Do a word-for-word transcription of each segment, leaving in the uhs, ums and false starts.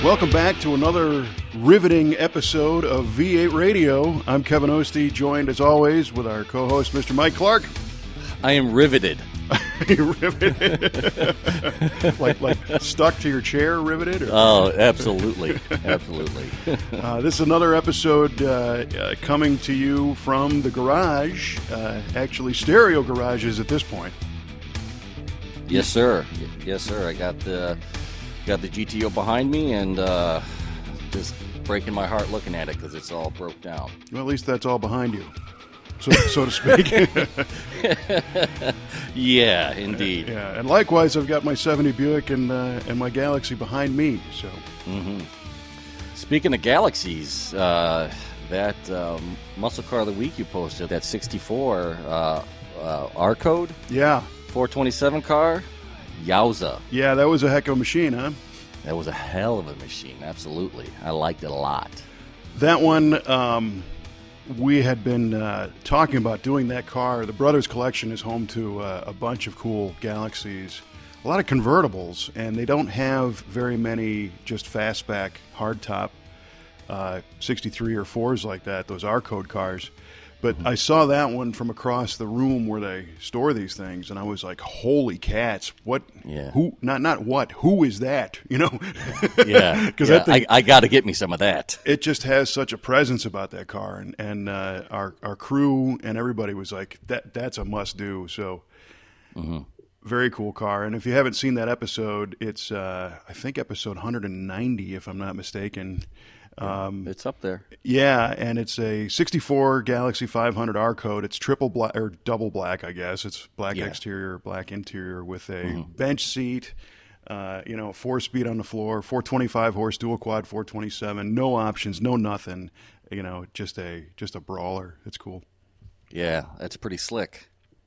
Welcome back to another riveting episode of V eight Radio. I'm Kevin Ostie, joined as always with our co-host, Mister Mike Clark. I am riveted. You're riveted? like, like stuck to your chair, riveted? Or? Oh, absolutely. Absolutely. uh, this is another episode uh, uh, coming to you from the garage, uh, actually stereo garages at this point. Yes, sir. Yes, sir. I got the... Got the G T O behind me and uh, just breaking my heart looking at it because it's all broke down. Well, at least that's all behind you, so, so to speak. Yeah, indeed. Yeah, and likewise, I've got my seventy Buick and uh, and my Galaxy behind me. So, mm-hmm. Speaking of Galaxies, uh, that um, muscle car of the week you posted, that sixty-four uh, uh, R code, yeah, four twenty-seven car. Yowza. Yeah, that was a heck of a machine, huh? That was a hell of a machine, absolutely. I liked it a lot. That one, um, we had been uh, talking about doing that car. The Brothers Collection is home to uh, a bunch of cool Galaxies, a lot of convertibles, and they don't have very many just fastback, hardtop uh, sixty-three or fours like that, those R-code cars. But I saw that one from across the room where they store these things, and I was like, "Holy cats! What? Yeah. Who? Not not what? Who is that? You know? Yeah. Because yeah, I, I got to get me some of that. It just has such a presence about that car, and and uh, our our crew and everybody was like, "That that's a must do." So, mm-hmm. Very cool car. And if you haven't seen that episode, it's uh, I think episode one hundred ninety, if I'm not mistaken. Um, it's up there. Yeah, and it's a sixty-four Galaxy five hundred R code. It's triple black or double black, I guess. It's black yeah. exterior, black interior with a mm-hmm. bench seat. Uh, you know, four speed on the floor, four twenty-five horse dual quad, four twenty-seven. No options, no nothing. You know, just a just a brawler. It's cool. Yeah, that's pretty slick.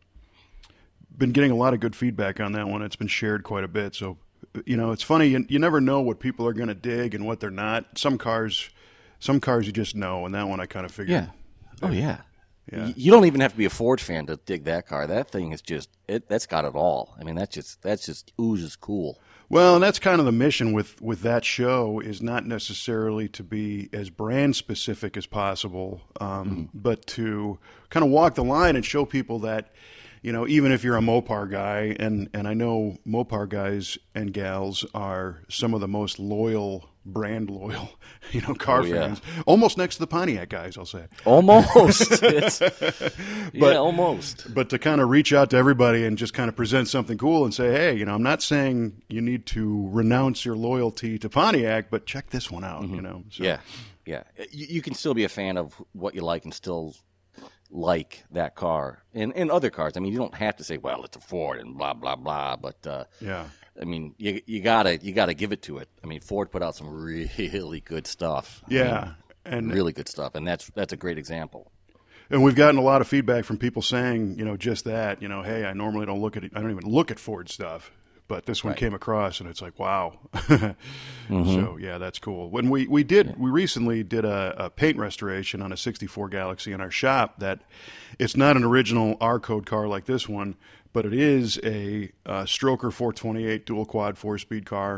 Been getting a lot of good feedback on that one. It's been shared quite a bit. So. You know, it's funny. You, you never know what people are going to dig and what they're not. Some cars, some cars you just know, and that one I kind of figured. Yeah. Oh yeah. Yeah. You don't even have to be a Ford fan to dig that car. That thing is just it. That's got it all. I mean, that's just that's just oozes cool. Well, and that's kind of the mission with with that show is not necessarily to be as brand specific as possible, um, mm-hmm. but to kind of walk the line and show people that. You know, even if you're a Mopar guy, and, and I know Mopar guys and gals are some of the most loyal, brand loyal, you know, car oh, yeah. fans. Almost next to the Pontiac guys, I'll say. Almost. but, yeah, almost. But to kind of reach out to everybody and just kind of present something cool and say, hey, you know, I'm not saying you need to renounce your loyalty to Pontiac, but check this one out, mm-hmm. you know. So. Yeah, yeah. You, you can still be a fan of what you like and still like that car and, and other cars. I mean, you don't have to say, well, it's a Ford and blah, blah, blah. But, uh, yeah, I mean, you you gotta you gotta give it to it. I mean, Ford put out some really good stuff. Yeah. I mean, and really good stuff. And that's that's a great example. And we've gotten a lot of feedback from people saying, you know, just that, you know, hey, I normally don't look at it. I don't even look at Ford stuff. But this one right. came across, and it's like, wow. mm-hmm. So, yeah, that's cool. When we, we did, yeah. we recently did a, a paint restoration on a sixty-four Galaxy in our shop that it's not an original R-code car like this one, but it is a, a Stroker four twenty-eight dual quad four-speed car.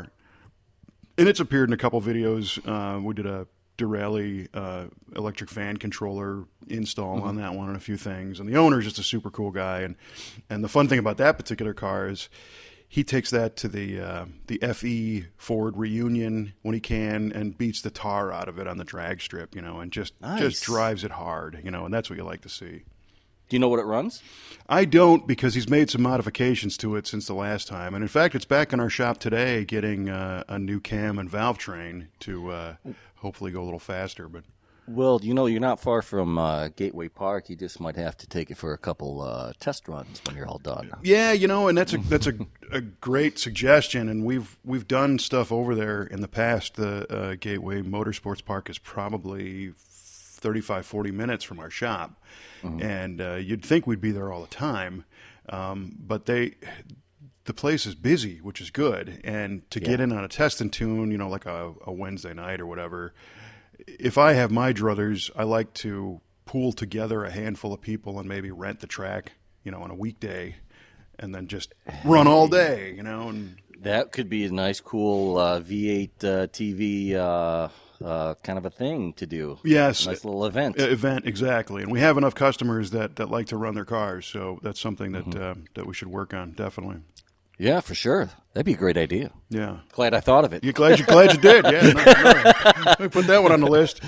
And it's appeared in a couple videos. Uh, we did a Durelli uh, electric fan controller install mm-hmm. on that one and a few things. And the owner's just a super cool guy. And, and the fun thing about that particular car is he takes that to the uh, the F E Ford reunion when he can and beats the tar out of it on the drag strip, you know, and just nice. just drives it hard, you know, and that's what you like to see. Do you know what it runs? I don't, because he's made some modifications to it since the last time. And, in fact, it's back in our shop today getting uh, a new cam and valve train to uh, hopefully go a little faster. But Well, you know, you're not far from uh, Gateway Park. You just might have to take it for a couple uh, test runs when you're all done. Yeah, you know, and that's a that's a, a great suggestion. And we've we've done stuff over there in the past. The uh, Gateway Motorsports Park is probably thirty-five, forty minutes from our shop. Mm-hmm. And uh, you'd think we'd be there all the time. Um, but they... the place is busy, which is good. And to yeah. get in on a test and tune, you know, like a, a Wednesday night or whatever, if I have my druthers, I like to pool together a handful of people and maybe rent the track, you know, on a weekday and then just run all day, you know. And That could be a nice, cool uh, V eight uh, T V uh, uh, kind of a thing to do. Yes. A nice little event. Event, exactly. And we have enough customers that, that like to run their cars, so that's something that mm-hmm. uh, that we should work on, definitely. Yeah, for sure. That'd be a great idea. Yeah. Glad I thought of it. You're glad you glad you did. Yeah. No, no. Let me put that one on the list.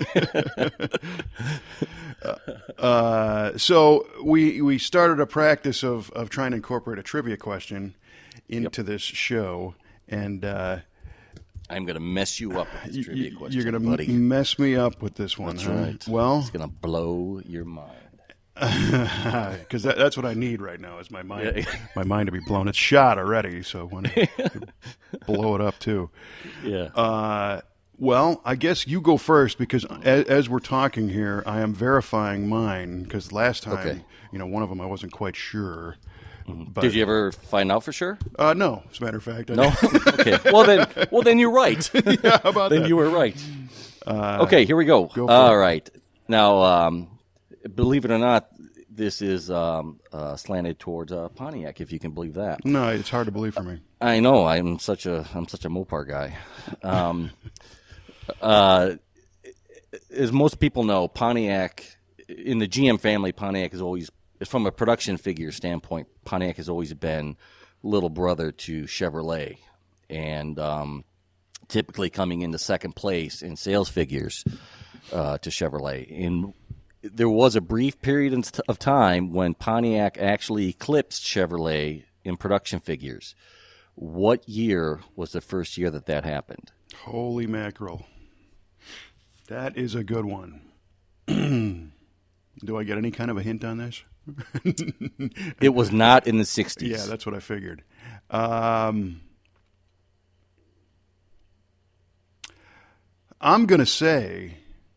uh, so we we started a practice of, of trying to incorporate a trivia question into yep. this show, and uh, I'm going to mess you up with this trivia y- question. You're going to m- mess me up with this one. That's huh? right. Well, it's going to blow your mind. Because that, that's what I need right now is my mind, yeah. my mind to be blown. It's shot already, so when I blow it up too. Yeah. Uh, well, I guess you go first because as, as we're talking here, I am verifying mine because last time, okay. you know, one of them I wasn't quite sure. Mm-hmm. But, did you ever find out for sure? Uh, no, as a matter of fact. I no. Okay. Well then, well then you're right. Yeah, how about then that? you were right. Uh, okay, here we go. go for All it. right. Now. Um, Believe it or not, this is um, uh, slanted towards uh, Pontiac. If you can believe that. No, it's hard to believe for me. I know. I'm such a I'm such a Mopar guy. Um, uh, as most people know, Pontiac in the G M family, Pontiac has always, from a production figure standpoint, Pontiac has always been little brother to Chevrolet, and um, typically coming into second place in sales figures uh, to Chevrolet. In There was a brief period of time when Pontiac actually eclipsed Chevrolet in production figures. What year was the first year that that happened? Holy mackerel. That is a good one. Do I get any kind of a hint on this? It was not in the sixties. Yeah, that's what I figured. Um, I'm going to say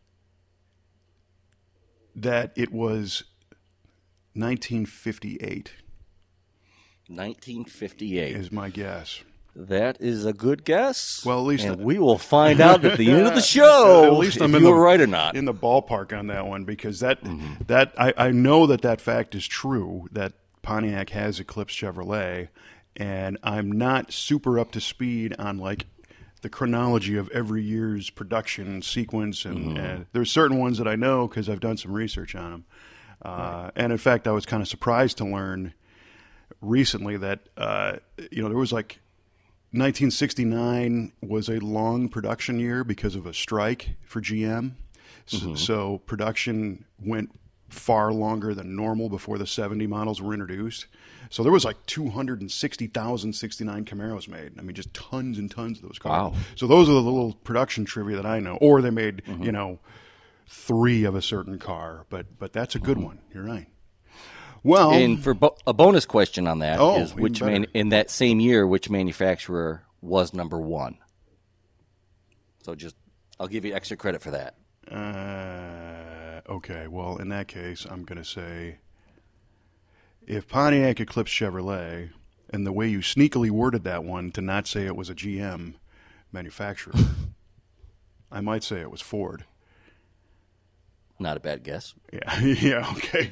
that it was nineteen fifty-eight. nineteen fifty-eight is my guess. That is a good guess. Well, at least and we will find out at the end of the show. At least I'm if in you the, were right or not. In the ballpark on that one because that mm-hmm. that I, I know that that fact is true that Pontiac has eclipsed Chevrolet, and I'm not super up to speed on like the chronology of every year's production sequence, and, mm-hmm. and there's certain ones that I know because I've done some research on them. Uh, right. And in fact, I was kind of surprised to learn recently that uh, you know there was like nineteen sixty-nine was a long production year because of a strike for G M. So, mm-hmm. so production went far longer than normal before the seventy models were introduced. So there was like two hundred sixty thousand sixty-nine Camaros made. I mean, just tons and tons of those cars. Wow. So those are the little production trivia that I know. Or they made, mm-hmm. you know, three of a certain car. But but that's a good mm-hmm. one. You're right. Well, and for bo- a bonus question on that oh, is which man- in that same year, which manufacturer was number one? So just, I'll give you extra credit for that. Uh, okay, well, in that case, I'm going to say if Pontiac eclipsed Chevrolet, and the way you sneakily worded that one to not say it was a G M manufacturer, I might say it was Ford. Not a bad guess. Yeah, yeah, okay.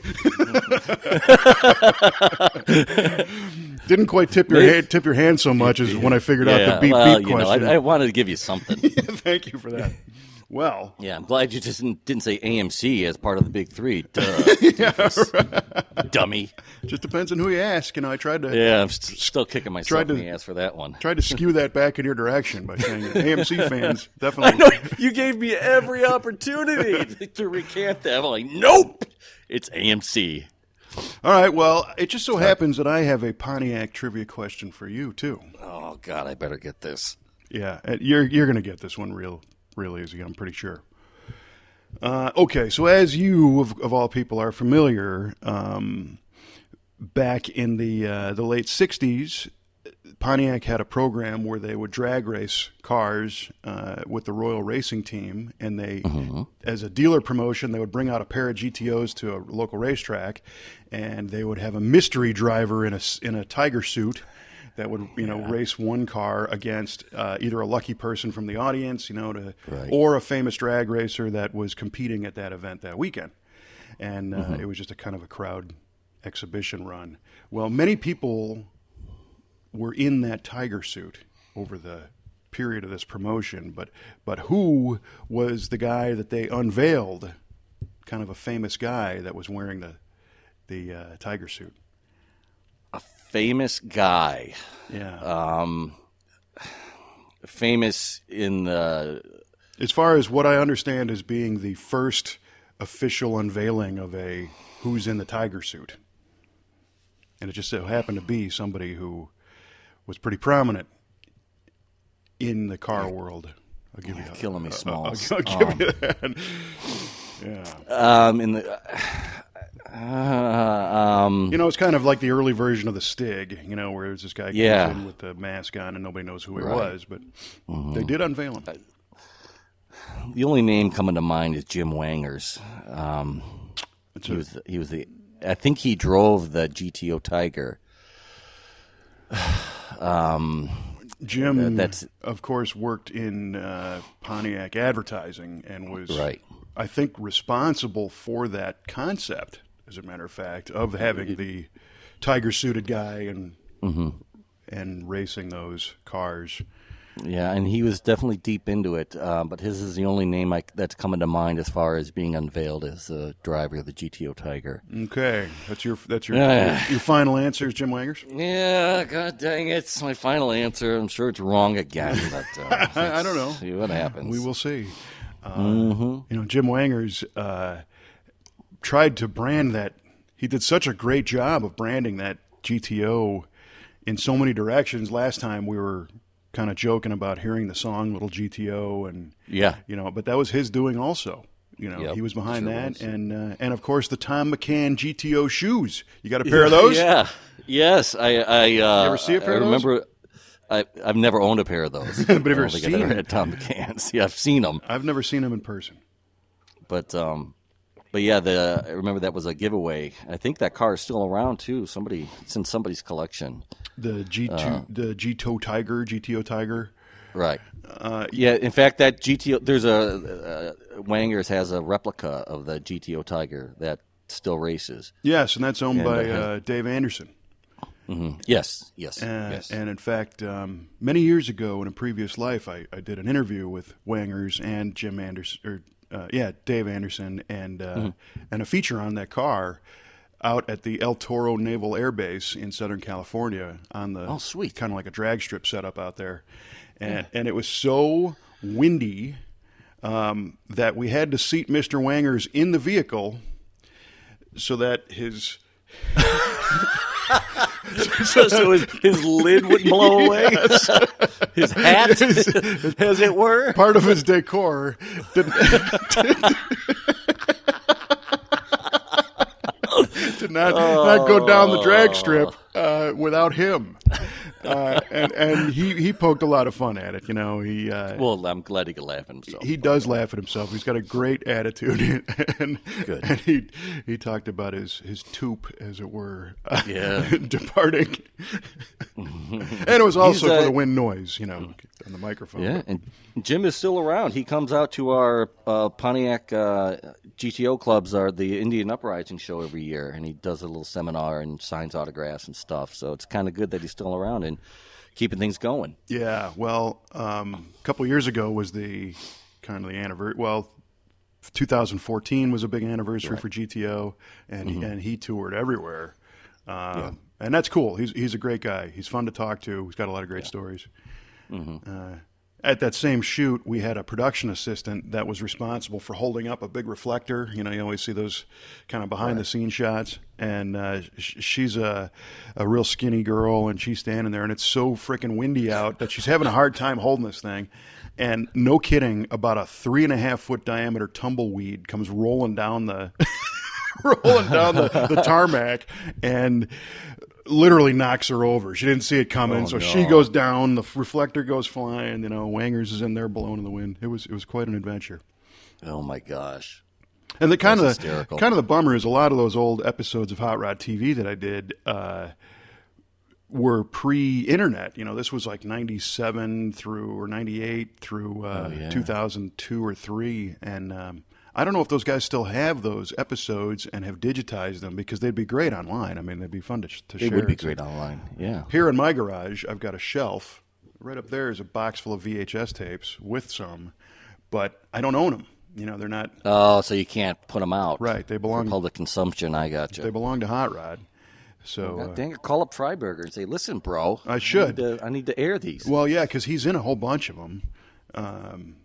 Didn't quite tip your hand, tip your hand so much as when I figured yeah, out the beep well, beep you question. Know, I, I wanted to give you something. Yeah, thank you for that. Well, yeah, I'm glad you just didn't, didn't say A M C as part of the big three. Duh, yeah, right. Dummy. Just depends on who you ask. You know, I tried to. Yeah, I'm st- still kicking myself tried to, in the ass for that one. Tried to skew that back in your direction by saying A M C fans definitely. I know, you gave me every opportunity to recant that. I'm like, nope, it's A M C. All right. Well, it just so happens that I have a Pontiac trivia question for you too. Oh God, I better get this. Yeah, you're you're going to get this one real. Real easy, I'm pretty sure. Uh, okay, so as you, of, of all people, are familiar, um, back in the uh, the late sixties, Pontiac had a program where they would drag race cars uh, with the Royal Racing Team, and they, mm-hmm. as a dealer promotion, they would bring out a pair of G T Os to a local racetrack, and they would have a mystery driver in a in a tiger suit that would, you know, yeah. race one car against uh, either a lucky person from the audience, you know, to, right. or a famous drag racer that was competing at that event that weekend. And uh, mm-hmm. it was just a kind of a crowd exhibition run. Well, many people were in that tiger suit over the period of this promotion, but but who was the guy that they unveiled, kind of a famous guy that was wearing the the uh, tiger suit? A famous guy. Yeah. Um, famous in the... As far as what I understand as being the first official unveiling of a who's in the tiger suit. And it just so happened to be somebody who was pretty prominent in the car world. I'll give You're you a, killing me, Smalls. I'll, I'll give um, you that. Yeah. Um, in the... Uh, um, You know, it's kind of like the early version of the Stig, you know, where there's this guy comes Yeah. in with the mask on and nobody knows who he Right. was, but they did unveil him. the only name coming to mind is Jim Wangers. Um, It's he a- was he was the I think he drove the G T O Tiger. um, Jim, uh, that's- of course, worked in uh, Pontiac advertising and was, Right. I think, responsible for that concept, as a matter of fact, of having the tiger-suited guy and Mm-hmm. and racing those cars. yeah, and he was definitely deep into it. Uh, but his is the only name I, that's coming to mind as far as being unveiled as the driver of the G T O Tiger. Okay, that's your that's your Yeah. your, your final answer, is Jim Wangers. Yeah, god dang it. It's my final answer. I'm sure it's wrong again, but uh, I, I don't know. see what happens. We will see. Uh, Mm-hmm. You know, Jim Wangers uh, tried to brand that. He did such a great job of branding that G T O in so many directions. Last time we were kind of joking about hearing the song "Little G T O," and Yeah. you know, but that was his doing also. You know, Yep, he was behind sure that, was. and uh, and of course the Tom McCann G T O shoes. You got a pair of those? Yeah. Yes. I. I uh, ever see a pair I of those? remember. I, I've never owned a pair of those. But have you I ever don't think I've seen ever them? had Tom McCann's. Yeah, I've seen them, I've never seen them in person. but um, but yeah, the I remember that was a giveaway. I think that car is still around too. Somebody, it's in somebody's collection. The G two, Uh. the G T O Tiger, G T O Tiger. Right. Uh, Yeah. In fact, that G T O. There's a uh, Wangers has a replica of the G T O Tiger that still races. Yes, and that's owned And, by uh, uh, Dave Anderson. Mm-hmm. Yes. Yes. Uh, yes. And in fact, um, many years ago in a previous life, I, I did an interview with Wangers and Jim Anderson, or uh, yeah, Dave Anderson, and uh, Mm-hmm. and a feature on that car out at the El Toro Naval Air Base in Southern California on the Oh, sweet. kind of like a drag strip setup out there, and and it was so windy um, that we had to seat Mister Wangers in the vehicle so that his so, so his, his lid wouldn't blow away. His hat, as it were. part of his decor didn't, did not, not go down the drag strip uh, without him. Uh, and and he, he poked a lot of fun at it. You know, he uh, Well, I'm glad he could laugh at himself. he does laugh at himself. He's got a great attitude, and Good. and he he talked about his his toop, as it were, uh, Yeah. departing. And it was also He's, uh, for the wind noise, you know, on the microphone. Yeah, and Jim is still around. He comes out to our uh, Pontiac uh, G T O clubs, are the Indian Uprising show every year, and he does a little seminar and signs autographs and stuff. So it's kind of good that he's still around and keeping things going. Yeah, well, um, a couple of years ago was the kind of the anniversary. Well, two thousand fourteen was a big anniversary for G T O, and Mm-hmm. and he toured everywhere, um, and that's cool. He's he's a great guy. He's fun to talk to. He's got a lot of great stories. Mm-hmm. Uh, at that same shoot, we had a production assistant that was responsible for holding up a big reflector. You know, you always see those kind of behind the scenes shots. And uh, sh- she's a, a real skinny girl, and she's standing there, and it's so freaking windy out that she's having a hard time holding this thing. And no kidding, about a three and a half foot diameter tumbleweed comes rolling down the rolling down the, the tarmac, and literally knocks her over. She didn't see it coming, Oh, so no. she goes down. The reflector goes flying. You know, Wangers is in there blowing in the wind. It was it was quite an adventure. Oh my gosh! And the kind That's of hysterical. kind of the bummer is a lot of those old episodes of Hot Rod T V that I did uh, were pre-internet. You know, this was like ninety-seven through or ninety-eight through uh, Oh, yeah. two thousand two or three, and um, I don't know if those guys still have those episodes and have digitized them, because they'd be great online. I mean, they'd be fun to, to They share. would be great online, yeah. Here in my garage, I've got a shelf. Right up there is a box full of V H S tapes with some, but I don't own them. You know, they're not. Oh, so you can't put them out. Right. They belong for public consumption. I got you. They belong to Hot Rod. So well, uh, dang it, call up Freiberger and say, listen, bro. I should. I need to, I need to air these. Well, yeah, because he's in a whole bunch of them. Um,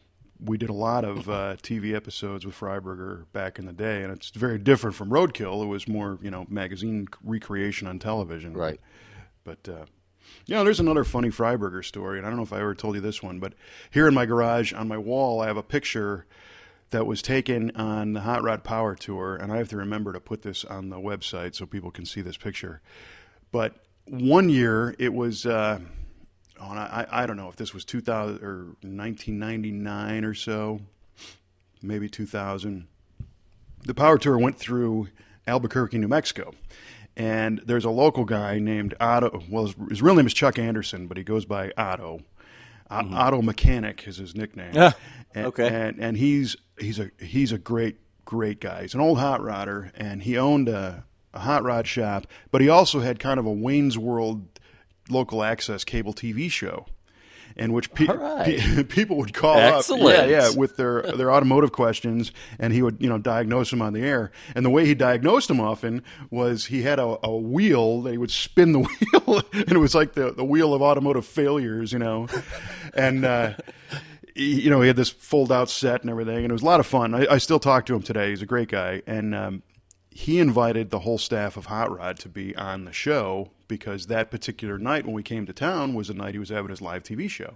we did a lot of uh, T V episodes with Freiberger back in the day, and it's very different from Roadkill. It was more, you know, magazine recreation on television. Right. But, uh, you know, there's another funny Freiberger story, and I don't know if I ever told you this one, but here in my garage on my wall, I have a picture that was taken on the Hot Rod Power Tour, and I have to remember to put this on the website so people can see this picture. But one year, it was, uh, oh, and I, I don't know if this was two thousand or nineteen ninety-nine or so, maybe two thousand. The Power Tour went through Albuquerque, New Mexico. And there's a local guy named Otto. Well, his, his real name is Chuck Anderson, but he goes by Otto. Mm-hmm. Otto Mechanic is his nickname. Yeah. And, okay. And and he's he's a he's a great great guy. He's an old hot rodder, and he owned a, a hot rod shop, but he also had kind of a Wayne's World local access cable T V show, in which pe- right. pe- people would call Excellent. up, yeah, yeah, with their their automotive questions, and he would, you know, diagnose them on the air. And the way he diagnosed them often was he had a, a wheel that he would spin the wheel, and it was like the, the wheel of automotive failures, you know. And uh, he, you know, he had this fold out set and everything, and it was a lot of fun. I, I still talk to him today. He's a great guy, and um, he invited the whole staff of Hot Rod to be on the show, because that particular night when we came to town was the night he was having his live T V show.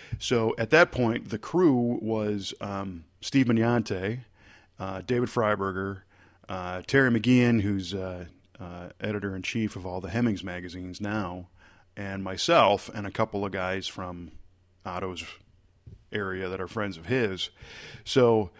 So at that point, the crew was um, Steve Mignante, uh, David Freiberger, uh, Terry McGeehan, who's uh, uh, editor-in-chief of all the Hemmings magazines now, and myself, and a couple of guys from Otto's area that are friends of his. So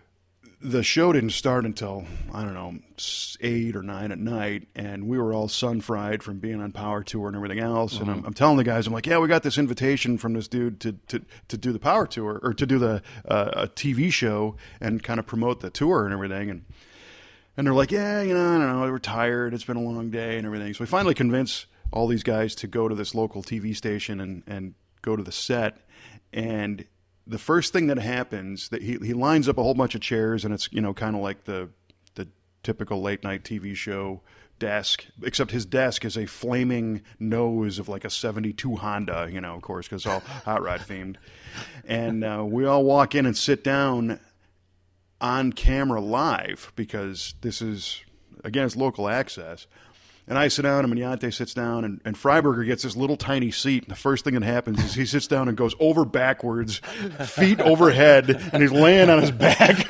the show didn't start until, I don't know, eight or nine at night, and we were all sun-fried from being on Power Tour and everything else. Mm-hmm. And I'm, I'm telling the guys, I'm like, yeah, we got this invitation from this dude to, to, to do the Power Tour, or to do the uh, a T V show and kind of promote the tour and everything. And and they're like, yeah, you know, I don't know, we're tired, it's been a long day and everything. So we finally convinced all these guys to go to this local T V station and, and go to the set. And the first thing that happens, that he he lines up a whole bunch of chairs, and it's, you know, kind of like the the typical late night T V show desk, except his desk is a flaming nose of like a seventy-two Honda, you know, of course, because it's all hot rod themed. And uh, we all walk in and sit down on camera live, because this is, again, it's local access. And I sit down, and Mignante sits down, and, and Freiberger gets this little tiny seat. And the first thing that happens is he sits down and goes over backwards, feet overhead, and he's laying on his back.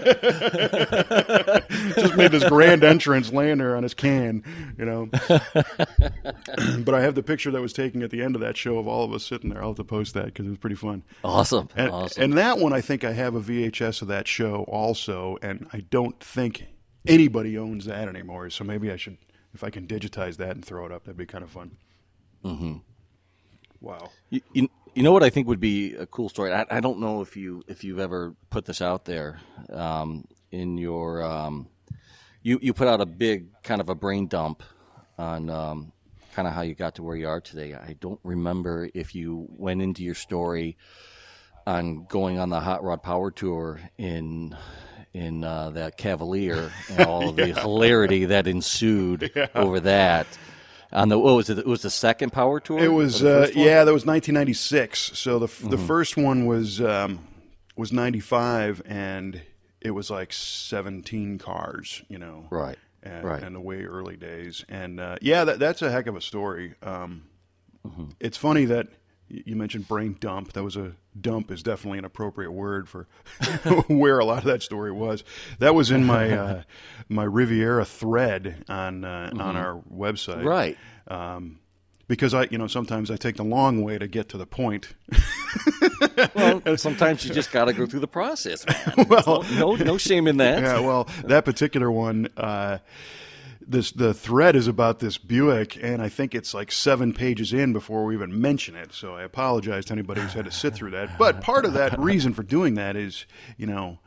Just made this grand entrance laying there on his can, you know. But I have the picture that was taken at the end of that show of all of us sitting there. I'll have to post that because it was pretty fun. Awesome. And, awesome. and that one, I think I have a V H S of that show also, and I don't think anybody owns that anymore. So maybe I should... If I can digitize that and throw it up, that'd be kind of fun. Mm-hmm. Wow. You, you, you know what I think would be a cool story? I, I don't know if, you, if you've ever put this out there um, in your um, – you, you put out a big kind of a brain dump on um, kind of how you got to where you are today. I don't remember if you went into your story on going on the Hot Rod Power Tour in – in uh, that Cavalier and all of yeah. the hilarity that ensued yeah. over that. On the what was it? It was the second Power Tour. It was uh, yeah, that was nineteen ninety-six. So the mm-hmm. the first one was um, was ninety-five, and it was like seventeen cars, you know, right, and, right, and the way early days, and uh, yeah, that, that's a heck of a story. Um, mm-hmm. It's funny that you mentioned brain dump. That was a dump is definitely an appropriate word for where a lot of that story was. That was in my uh, my Riviera thread on uh, mm-hmm. on our website, right? Um, because I, you know, sometimes I take the long way to get to the point. Well, sometimes you just got to go through the process, man. Well, no, no shame in that. Yeah, well, that particular one. Uh, This the thread is about this Buick, and I think it's like seven pages in before we even mention it. So I apologize to anybody who's had to sit through that. But part of that reason for doing that is, you know,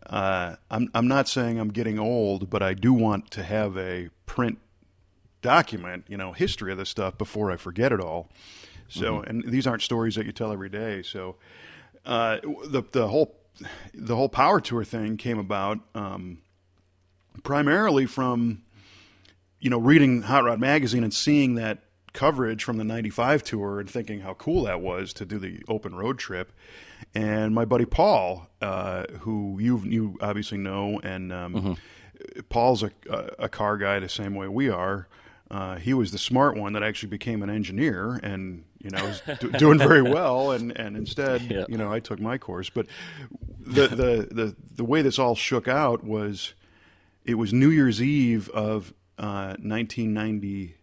uh, I'm I'm not saying I'm getting old, but I do want to have a print document, you know, history of this stuff before I forget it all. So, mm-hmm. and these aren't stories that you tell every day. So, uh, the the whole the whole Power Tour thing came about um, primarily from, you know, reading Hot Rod Magazine and seeing that coverage from the ninety-five tour and thinking how cool that was to do the open road trip. And my buddy Paul, uh, who you you obviously know, and um, mm-hmm. Paul's a, a car guy the same way we are. Uh, he was the smart one that actually became an engineer and, you know, was do, doing very well. And, and instead, yeah. you know, I took my course. But the, the, the, the way this all shook out was it was New Year's Eve of uh, nineteen ninety-six.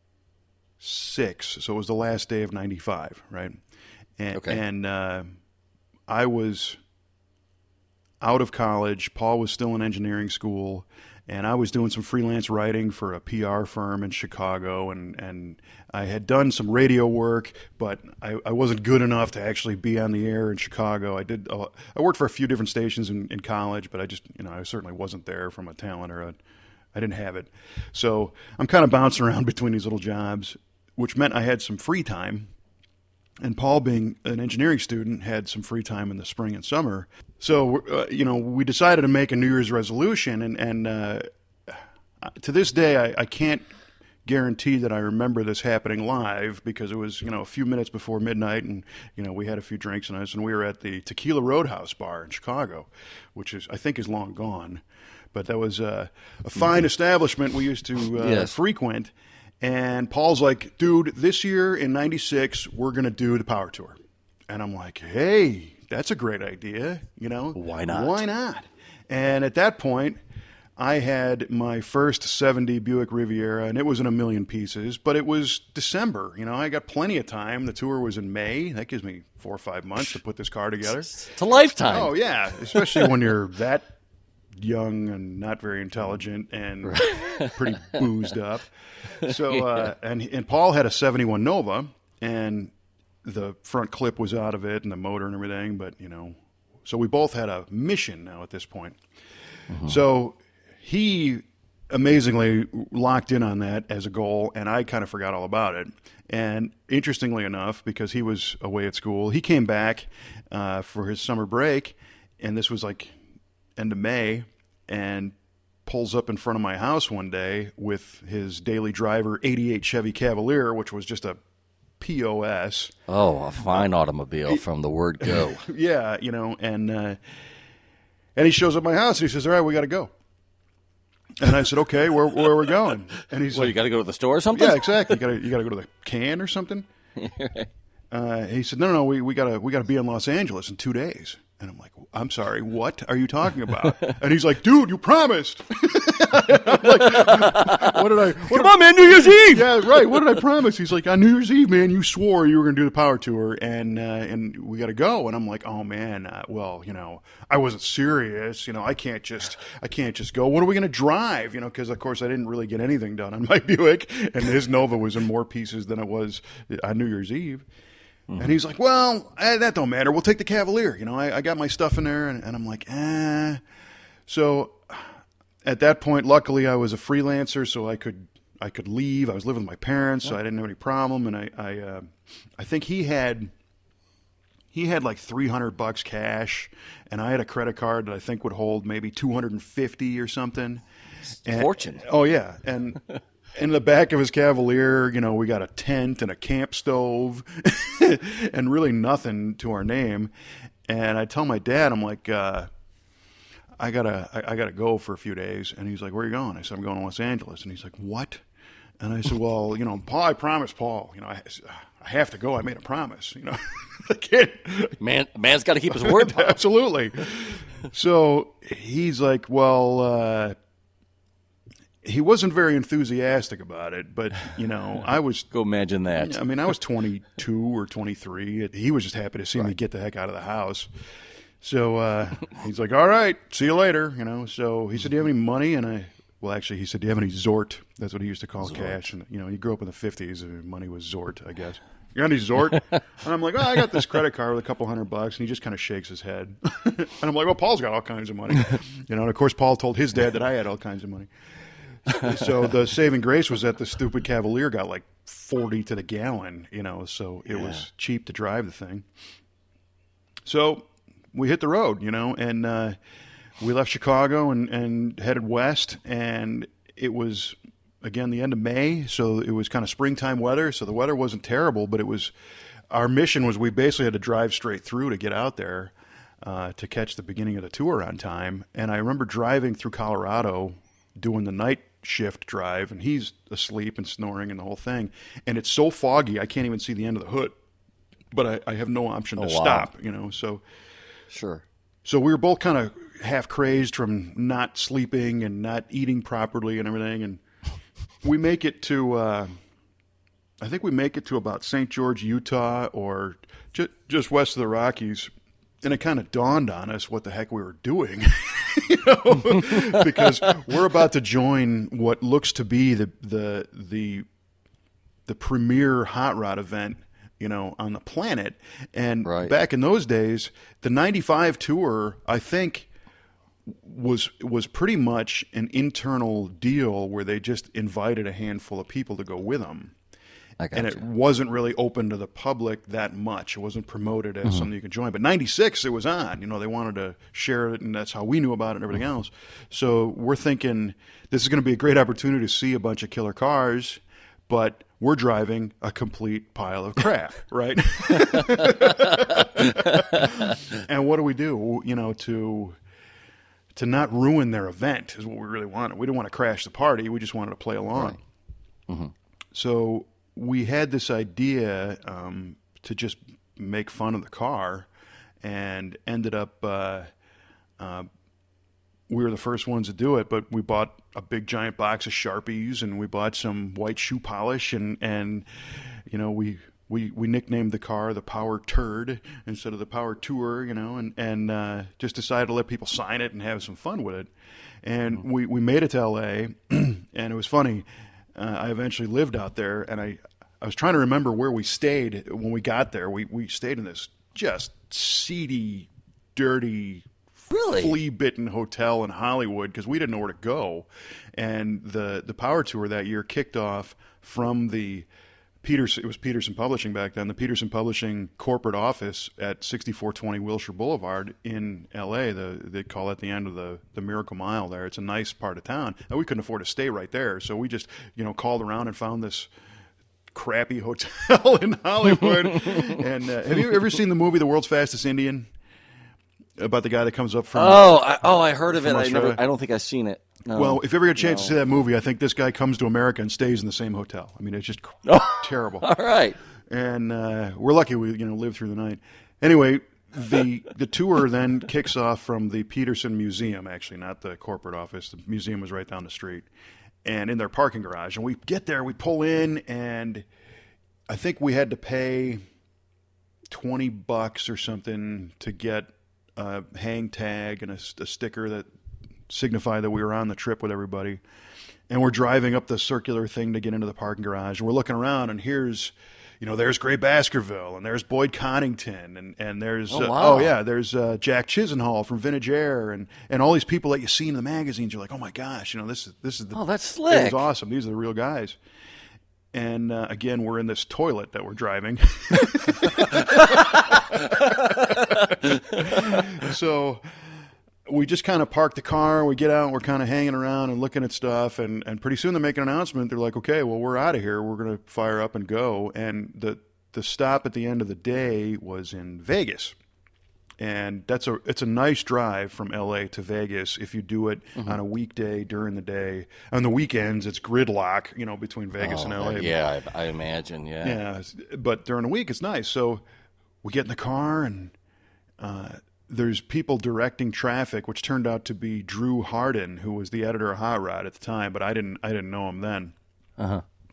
So it was the last day of ninety-five, right? And, okay. and uh, I was out of college. Paul was still in engineering school. And I was doing some freelance writing for a P R firm in Chicago, and, and I had done some radio work, but I, I wasn't good enough to actually be on the air in Chicago. I did. Uh, I worked for a few different stations in, in college, but I just, you know, I certainly wasn't there from a talent or a, I didn't have it. So I'm kind of bouncing around between these little jobs, which meant I had some free time. And Paul, being an engineering student, had some free time in the spring and summer. So, uh, you know, we decided to make a New Year's resolution. And, and uh, to this day, I, I can't guarantee that I remember this happening live because it was, you know, a few minutes before midnight. And, you know, we had a few drinks in us. And we were at the Tequila Roadhouse bar in Chicago, which is, I think, is long gone. But that was uh, a fine establishment we used to uh, yes. frequent. And Paul's like, dude, this year in ninety-six, we're going to do the Power Tour. And I'm like, hey, that's a great idea. You know, why not? Why not? And at that point, I had my first seventy Buick Riviera, and it was in a million pieces, but it was December. You know, I got plenty of time. The tour was in May. That gives me four or five months to put this car together. It's a lifetime. Oh, yeah, especially when you're that young and not very intelligent and pretty boozed up. So, uh, and and Paul had a seventy-one Nova, and the front clip was out of it and the motor and everything. But, you know, so we both had a mission now at this point. Uh-huh. So he amazingly locked in on that as a goal, and I kind of forgot all about it. And interestingly enough, because he was away at school, he came back uh, for his summer break, and this was like end of May, and pulls up in front of my house one day with his daily driver eighty-eight Chevy Cavalier, which was just a P O S. Oh, a fine uh, automobile it, from the word go. Yeah, you know, and uh, and he shows up at my house and he says, all right, we got to go. And I said, okay, where where are we going? And he's well, like, you got to go to the store or something? Yeah, exactly. You got to you got to go to the can or something. uh, he said, no, no, no, we we got to we got to be in Los Angeles in two days. And I'm like, I'm sorry, what are you talking about? And he's like, dude, you promised. I'm like, what did I? What Come did, on, man, New Year's Eve. Yeah, right. What did I promise? He's like, on New Year's Eve, man, you swore you were going to do the Power Tour, and uh, and we got to go. And I'm like, oh man, uh, well, you know, I wasn't serious. You know, I can't just, I can't just go. What are we going to drive? You know, because of course I didn't really get anything done on my Buick, and his Nova was in more pieces than it was on New Year's Eve. Mm-hmm. And he's like, well, eh, that don't matter. We'll take the Cavalier. You know, I, I got my stuff in there. And, and I'm like, eh. So at that point, luckily, I was a freelancer, so I could I could leave. I was living with my parents, so I didn't have any problem. And I I, uh, I think he had he had like three hundred bucks cash, and I had a credit card that I think would hold maybe two hundred fifty or something. And, fortune. Oh, yeah. And in the back of his Cavalier, you know, we got a tent and a camp stove and really nothing to our name. And I tell my dad, I'm like, uh, I gotta, I, I gotta go for a few days. And he's like, where are you going? I said, I'm going to Los Angeles. And he's like, what? And I said, well, you know, Paul, I promised Paul, you know, I, I have to go. I made a promise, you know. I can't. Man, man's got to keep his word. Absolutely. So he's like, well, uh, he wasn't very enthusiastic about it, but, you know, I was... Go imagine that. I mean, I was twenty-two or twenty-three. He was just happy to see right. me get the heck out of the house. So uh, he's like, all right, see you later, you know. So he said, do you have any money? And I... Well, actually, he said, do you have any Zort? That's what he used to call Zort. cash. And, you know, he grew up in the fifties. And money was Zort, I guess. You're on these Zort? And I'm like, oh, I got this credit card with a couple hundred bucks. And he just kind of shakes his head. And I'm like, well, Paul's got all kinds of money. You know, and of course, Paul told his dad that I had all kinds of money. So the saving grace was that the stupid Cavalier got like forty to the gallon, you know, so it yeah. was cheap to drive the thing. So we hit the road, you know, and uh, we left Chicago and, and headed west. And it was, again, the end of May, so it was kind of springtime weather. So the weather wasn't terrible, but it was, our mission was we basically had to drive straight through to get out there uh, to catch the beginning of the tour on time. And I remember driving through Colorado doing the night shift drive, and he's asleep and snoring and the whole thing. And it's so foggy, I can't even see the end of the hood. But I, I have no option to oh, wow. stop, you know, so. Sure. So we were both kind of half crazed from not sleeping and not eating properly and everything. And we make it to, uh, I think we make it to about Saint George, Utah, or ju- just west of the Rockies. And it kind of dawned on us what the heck we were doing, you know, because we're about to join what looks to be the, the, the, the premier hot rod event, you know, on the planet. And right. back in those days, the ninety-five tour, I think, was was pretty much an internal deal where they just invited a handful of people to go with them. I got and you. It wasn't really open to the public that much. It wasn't promoted as mm-hmm. something you could join. But ninety-six, it was on. You know, they wanted to share it, and that's how we knew about it and everything mm-hmm. else. So we're thinking this is going to be a great opportunity to see a bunch of killer cars, but we're driving a complete pile of crap, right? And what do we do, you know, to to not ruin their event is what we really wanted. We didn't want to crash the party. We just wanted to play along. Right. Mm-hmm. So we had this idea um, to just make fun of the car, and ended up uh, uh, we were the first ones to do it, but we bought a big giant box of Sharpies, and we bought some white shoe polish, and, and you know, we, we, we nicknamed the car the Power Turd instead of the Power Tour, you know, and, and uh, just decided to let people sign it and have some fun with it. And mm-hmm. we, we made it to L A, and it was funny. Uh, I eventually lived out there, and I, I was trying to remember where we stayed when we got there. We, we stayed in this just seedy, dirty, Really? flea-bitten hotel in Hollywood because we didn't know where to go. And the the Power Tour that year kicked off from the Peterson, it was Peterson Publishing back then, the Peterson Publishing corporate office at sixty-four twenty Wilshire Boulevard in L A. The, they call it the end of the, the Miracle Mile there. It's a nice part of town. And we couldn't afford to stay right there, so we just, you know, called around and found this crappy hotel in Hollywood. And uh, have you ever seen the movie The World's Fastest Indian? About the guy that comes up from oh I, oh I heard of it. I never. I don't think I've seen it. No. Well, if you ever get a chance no. to see that movie, I think this guy comes to America and stays in the same hotel. I mean, it's just terrible. All right, and uh, we're lucky we you know lived through the night. Anyway, the the tour then kicks off from the Peterson Museum. Actually, not the corporate office. The museum was right down the street, and in their parking garage. And we get there, we pull in, and I think we had to pay twenty bucks or something to get a hang tag and a, a sticker that signified that we were on the trip with everybody. And we're driving up the circular thing to get into the parking garage. And we're looking around, and here's, you know, there's Gray Baskerville, and there's Boyd Connington, and, and there's, oh, uh, wow. oh yeah, there's uh, Jack Chisenhall from Vintage Air, and, and all these people that you see in the magazines. You're like, oh my gosh, you know, this is, this is the, oh, that's slick. It was awesome. These are the real guys. And uh, again, we're in this toilet that we're driving. So we just kind of park the car. We get out. And we're kind of hanging around and looking at stuff. And, and pretty soon they make an announcement. They're like, okay, well, we're out of here. We're going to fire up and go. And the the stop at the end of the day was in Vegas. And that's a it's a nice drive from L A to Vegas if you do it mm-hmm. on a weekday during the day. On the weekends, it's gridlock, you know, between Vegas oh, and L A. Yeah, I, I imagine. Yeah, yeah. But during the week, it's nice. So we get in the car, and uh, there's people directing traffic, which turned out to be Drew Harden, who was the editor of Hot Rod at the time, but I didn't I didn't know him then. Uh-huh.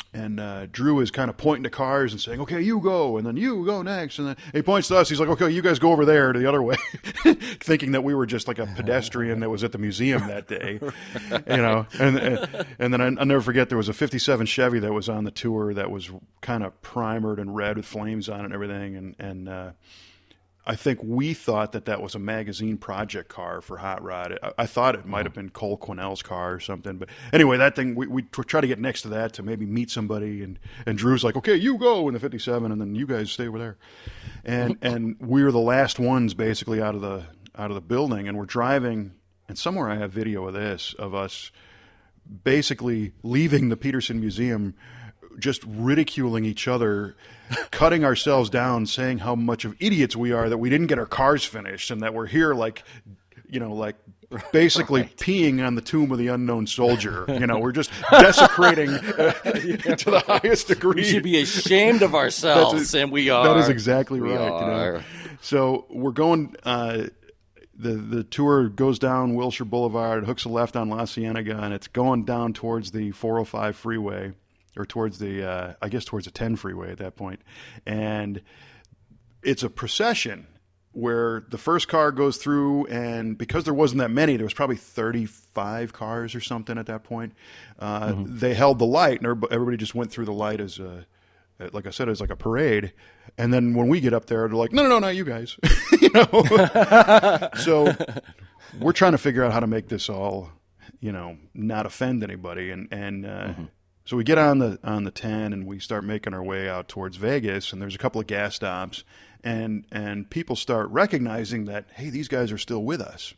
And uh, Drew is kind of pointing to cars and saying, okay, you go, and then you go next. And then he points to us. He's like, okay, you guys go over there to the other way, thinking that we were just like a pedestrian that was at the museum that day. You know, and and, and then I, I'll never forget there was a fifty-seven Chevy that was on the tour that was kind of primered and red with flames on it and everything. And, and uh, I think we thought that that was a magazine project car for Hot Rod. I, I thought it might have been Cole Quinnell's car or something. But anyway, that thing, we, we try to get next to that to maybe meet somebody. And, and Drew's like, okay, you go in the fifty-seven, and then you guys stay over there. And and we were the last ones basically out of the out of the building. And we're driving, and somewhere I have video of this, of us basically leaving the Petersen Museum, just ridiculing each other, cutting ourselves down, saying how much of idiots we are that we didn't get our cars finished and that we're here like, you know, like basically right. peeing on the tomb of the unknown soldier. You know, we're just desecrating uh, to the highest degree. We should be ashamed of ourselves, a, and we are. That is exactly we right. You know? So we're going... Uh, The the tour goes down Wilshire Boulevard, hooks a left on La Cienega, and it's going down towards the four oh five freeway, or towards the, uh, I guess towards the ten freeway at that point. And it's a procession where the first car goes through, and because there wasn't that many, there was probably thirty-five cars or something at that point. Uh, mm-hmm. They held the light, and everybody just went through the light as a, like I said, as like a parade. And then when we get up there, they're like, no, no, no, not you guys. You know? So we're trying to figure out how to make this all, you know, not offend anybody. And, and, uh, mm-hmm. so we get on the, on the ten and we start making our way out towards Vegas, and there's a couple of gas stops, and, and people start recognizing that, hey, these guys are still with us.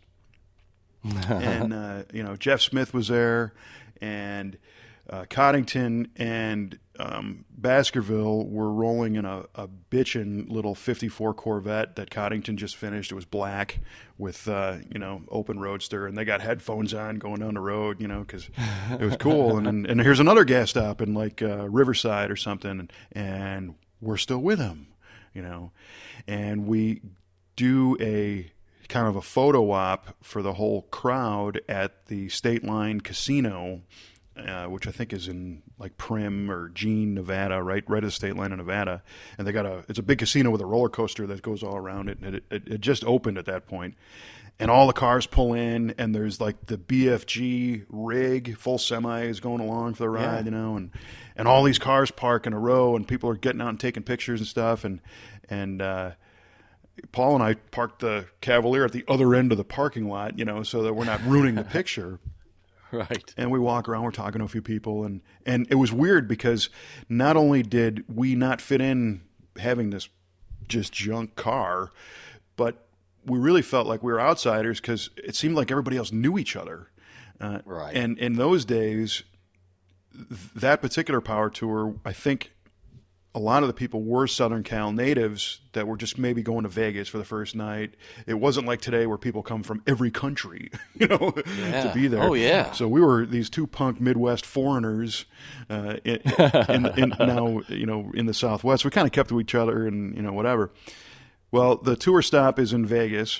And, uh, you know, Jeff Smith was there, and, Uh, Coddington and um, Baskerville were rolling in a, a bitchin' little fifty-four Corvette that Coddington just finished. It was black with, uh, you know, open roadster, and they got headphones on going down the road, you know, because it was cool. And, and and here's another gas stop in like uh, Riverside or something, and, and we're still with them, you know. And we do a kind of a photo op for the whole crowd at the State Line Casino, Uh, which I think is in like Primm or Jean, Nevada, right, right at the state line of Nevada. And they got a, it's a big casino with a roller coaster that goes all around it. And it, it, it just opened at that point. And all the cars pull in, and there's like the B F G rig, full semi is going along for the ride, yeah. you know, and, and all these cars park in a row, and people are getting out and taking pictures and stuff. And, and, uh, Paul and I parked the Cavalier at the other end of the parking lot, you know, so that we're not ruining the picture. Right. And we walk around, we're talking to a few people, and, and it was weird because not only did we not fit in having this just junk car, but we really felt like we were outsiders because it seemed like everybody else knew each other. Uh, right. And in those days, th- that particular power tour, I think a lot of the people were Southern Cal natives that were just maybe going to Vegas for the first night. It wasn't like today where people come from every country, you know, yeah. to be there. Oh, yeah. So we were these two punk Midwest foreigners uh, in, in, in now, you know, in the Southwest. We kind of kept to each other and, you know, whatever. Well, the tour stop is in Vegas.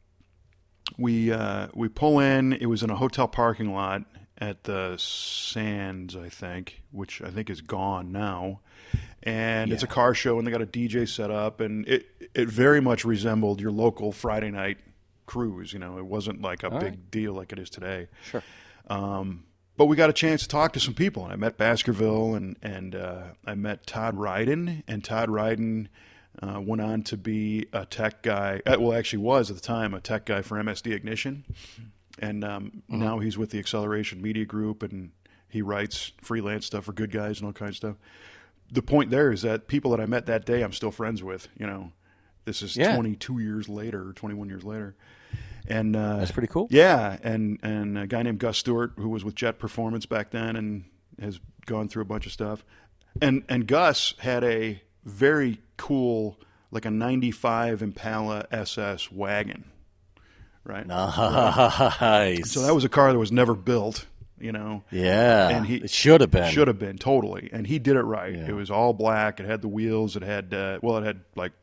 We, uh, we pull in. It was in a hotel parking lot at the Sands, I think, which I think is gone now. And yeah. it's a car show, and they got a D J set up, and it it very much resembled your local Friday night cruise. You know, it wasn't like a All big right. deal like it is today. Sure. Um, but we got a chance to talk to some people, and I met Baskerville, and and uh, I met Todd Ryden, and Todd Ryden uh, went on to be a tech guy. Uh, well, actually was at the time a tech guy for M S D Ignition, and um, mm-hmm. now he's with the Acceleration Media Group, and he writes freelance stuff for Good Guys and all kinds of stuff. The point there is that people that I met that day, I'm still friends with. You know, this is yeah. twenty-two years later, twenty-one years later, and uh, that's pretty cool. Yeah, and and a guy named Gus Stewart, who was with Jet Performance back then, and has gone through a bunch of stuff. And and Gus had a very cool, like a ninety-five Impala S S wagon, right? Nice. Right. So that was a car that was never built. You know, yeah, and he it should have been, should have been totally, and he did it right. Yeah. It was all black. It had the wheels. It had uh, well, it had like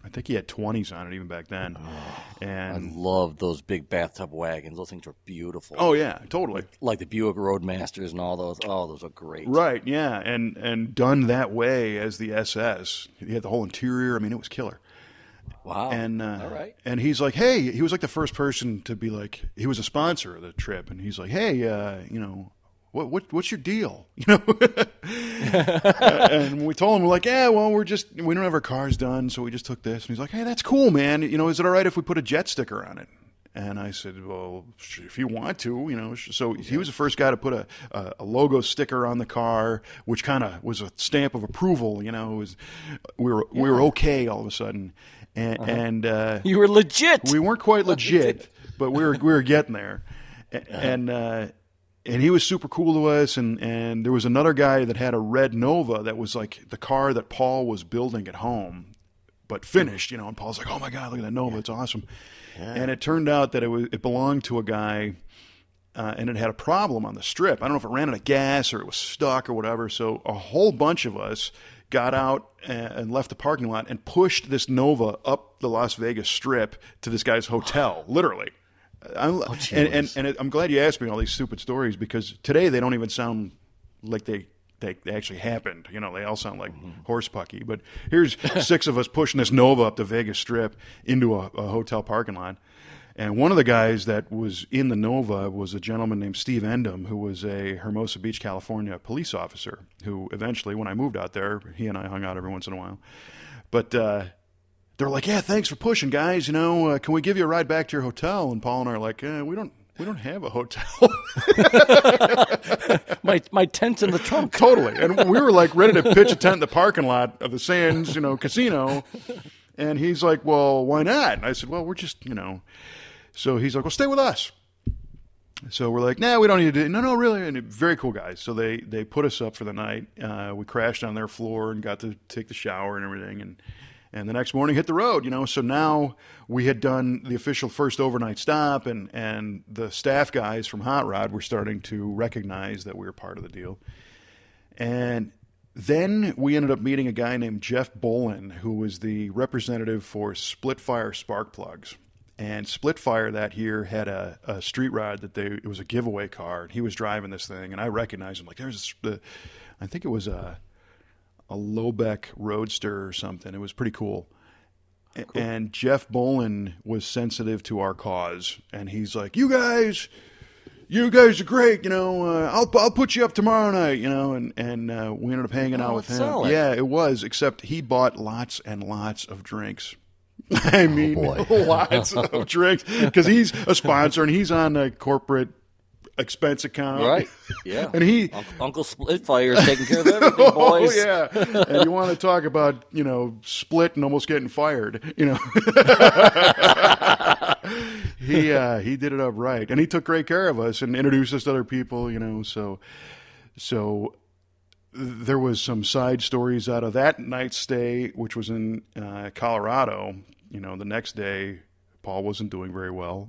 I think he had twenties on it even back then. Oh, and I love those big bathtub wagons. Those things are beautiful. Oh yeah, totally. Like the Buick Roadmasters and all those. Oh, those are great. Right, yeah, and and done that way as the S S. He had the whole interior. I mean, it was killer. Wow. And uh, all right. And he's like, hey, he was like the first person to be like, he was a sponsor of the trip, and he's like, hey, uh, you know, what what what's your deal? You know. And we told him, we're like, yeah, well, we're just we don't have our cars done, so we just took this. And he's like, hey, that's cool, man. You know, is it all right if we put a jet sticker on it? And I said, well, if you want to, you know. So he was the first guy to put a, a, a logo sticker on the car, which kind of was a stamp of approval. You know, it was we were yeah. we were okay all of a sudden, and, uh-huh. and uh, you were legit. We weren't quite legit, but we were we were getting there, and uh, and he was super cool to us. And, and there was another guy that had a red Nova that was like the car that Paul was building at home, but finished. You know, and Paul's like, oh my God, look at that Nova, it's awesome. Yeah. And it turned out that it was it belonged to a guy, uh, and it had a problem on the strip. I don't know if it ran out of gas or it was stuck or whatever. So a whole bunch of us got out and, and left the parking lot and pushed this Nova up the Las Vegas Strip to this guy's hotel, literally. I'm, oh, and and, and it, I'm glad you asked me all these stupid stories, because today they don't even sound like they They, they actually happened. You know, they all sound like mm-hmm. horse pucky. But here's six of us pushing this Nova up the Vegas Strip into a, a hotel parking lot. And one of the guys that was in the Nova was a gentleman named Steve Endham, who was a Hermosa Beach, California police officer, who eventually, when I moved out there, he and I hung out every once in a while. But uh, they're like, yeah, thanks for pushing, guys. You know, uh, can we give you a ride back to your hotel? And Paul and I are like, eh, we don't. We don't have a hotel. my my tent's in the trunk. Totally. And we were like ready to pitch a tent in the parking lot of the Sands, you know, casino. And he's like, well, why not? And I said, well, we're just, you know. So he's like, well, stay with us. So we're like, nah, we don't need to do it. No, no, really. And very cool guys. So they, they put us up for the night. Uh, we crashed on their floor and got to take the shower and everything. And And the next morning hit the road, you know. So now we had done the official first overnight stop, and, and the staff guys from Hot Rod were starting to recognize that we were part of the deal. And then we ended up meeting a guy named Jeff Bolin, who was the representative for Splitfire Spark Plugs. And Splitfire that year had a, a street rod that they it was a giveaway car, and he was driving this thing, and I recognized him. Like, there's the, I think it was a. a Lobeck Roadster or something. It was pretty cool. cool. And Jeff Bolin was sensitive to our cause. And he's like, you guys, you guys are great. You know, uh, I'll I'll put you up tomorrow night, you know. And, and uh, we ended up hanging oh, out with him. Solid. Yeah, it was, except he bought lots and lots of drinks. I mean, oh lots of drinks. Because he's a sponsor and he's on a corporate expense account. Right. Yeah. And he Uncle Splitfire is taking care of everything, boys. Oh, yeah. And you want to talk about, you know, split and almost getting fired, you know. he uh, he did it up right. And he took great care of us and introduced us to other people, you know. So so there was some side stories out of that night's stay, which was in uh, Colorado. You know, the next day Paul wasn't doing very well.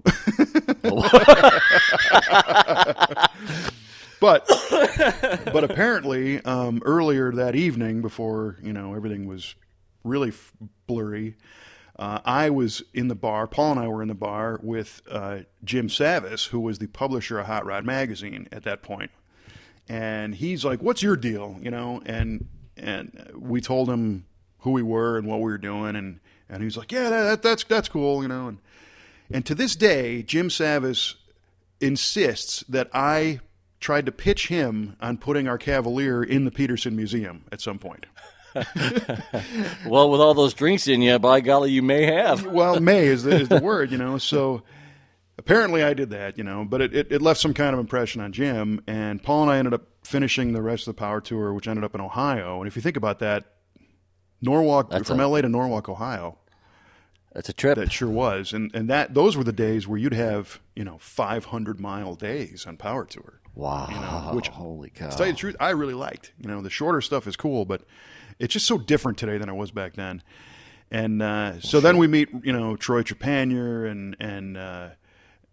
but but apparently um, earlier that evening, before, you know, everything was really f- blurry, uh, I was in the bar. Paul and I were in the bar with uh, Jim Savis, who was the publisher of Hot Rod Magazine at that point. And he's like, "What's your deal?" You know, and and we told him who we were and what we were doing, and and he was like, "Yeah, that, that's that's cool," you know. And and to this day, Jim Savis insists that I tried to pitch him on putting our Cavalier in the Peterson Museum at some point. Well, with all those drinks in you, by golly, you may have. Well, may is the, is the word, you know. So apparently I did that, you know, but it, it, it left some kind of impression on Jim. And Paul and I ended up finishing the rest of the Power Tour, which ended up in Ohio. And if you think about that, Norwalk, That's from a- L A to Norwalk, Ohio. That's a trip. That sure was. And and that those were the days where you'd have, you know, five hundred mile days on Power Tour. Wow. You know, which, holy cow. To tell you the truth, I really liked. You know, the shorter stuff is cool, but it's just so different today than it was back then. And uh, so then we meet, you know, Troy Trepanier and, and uh,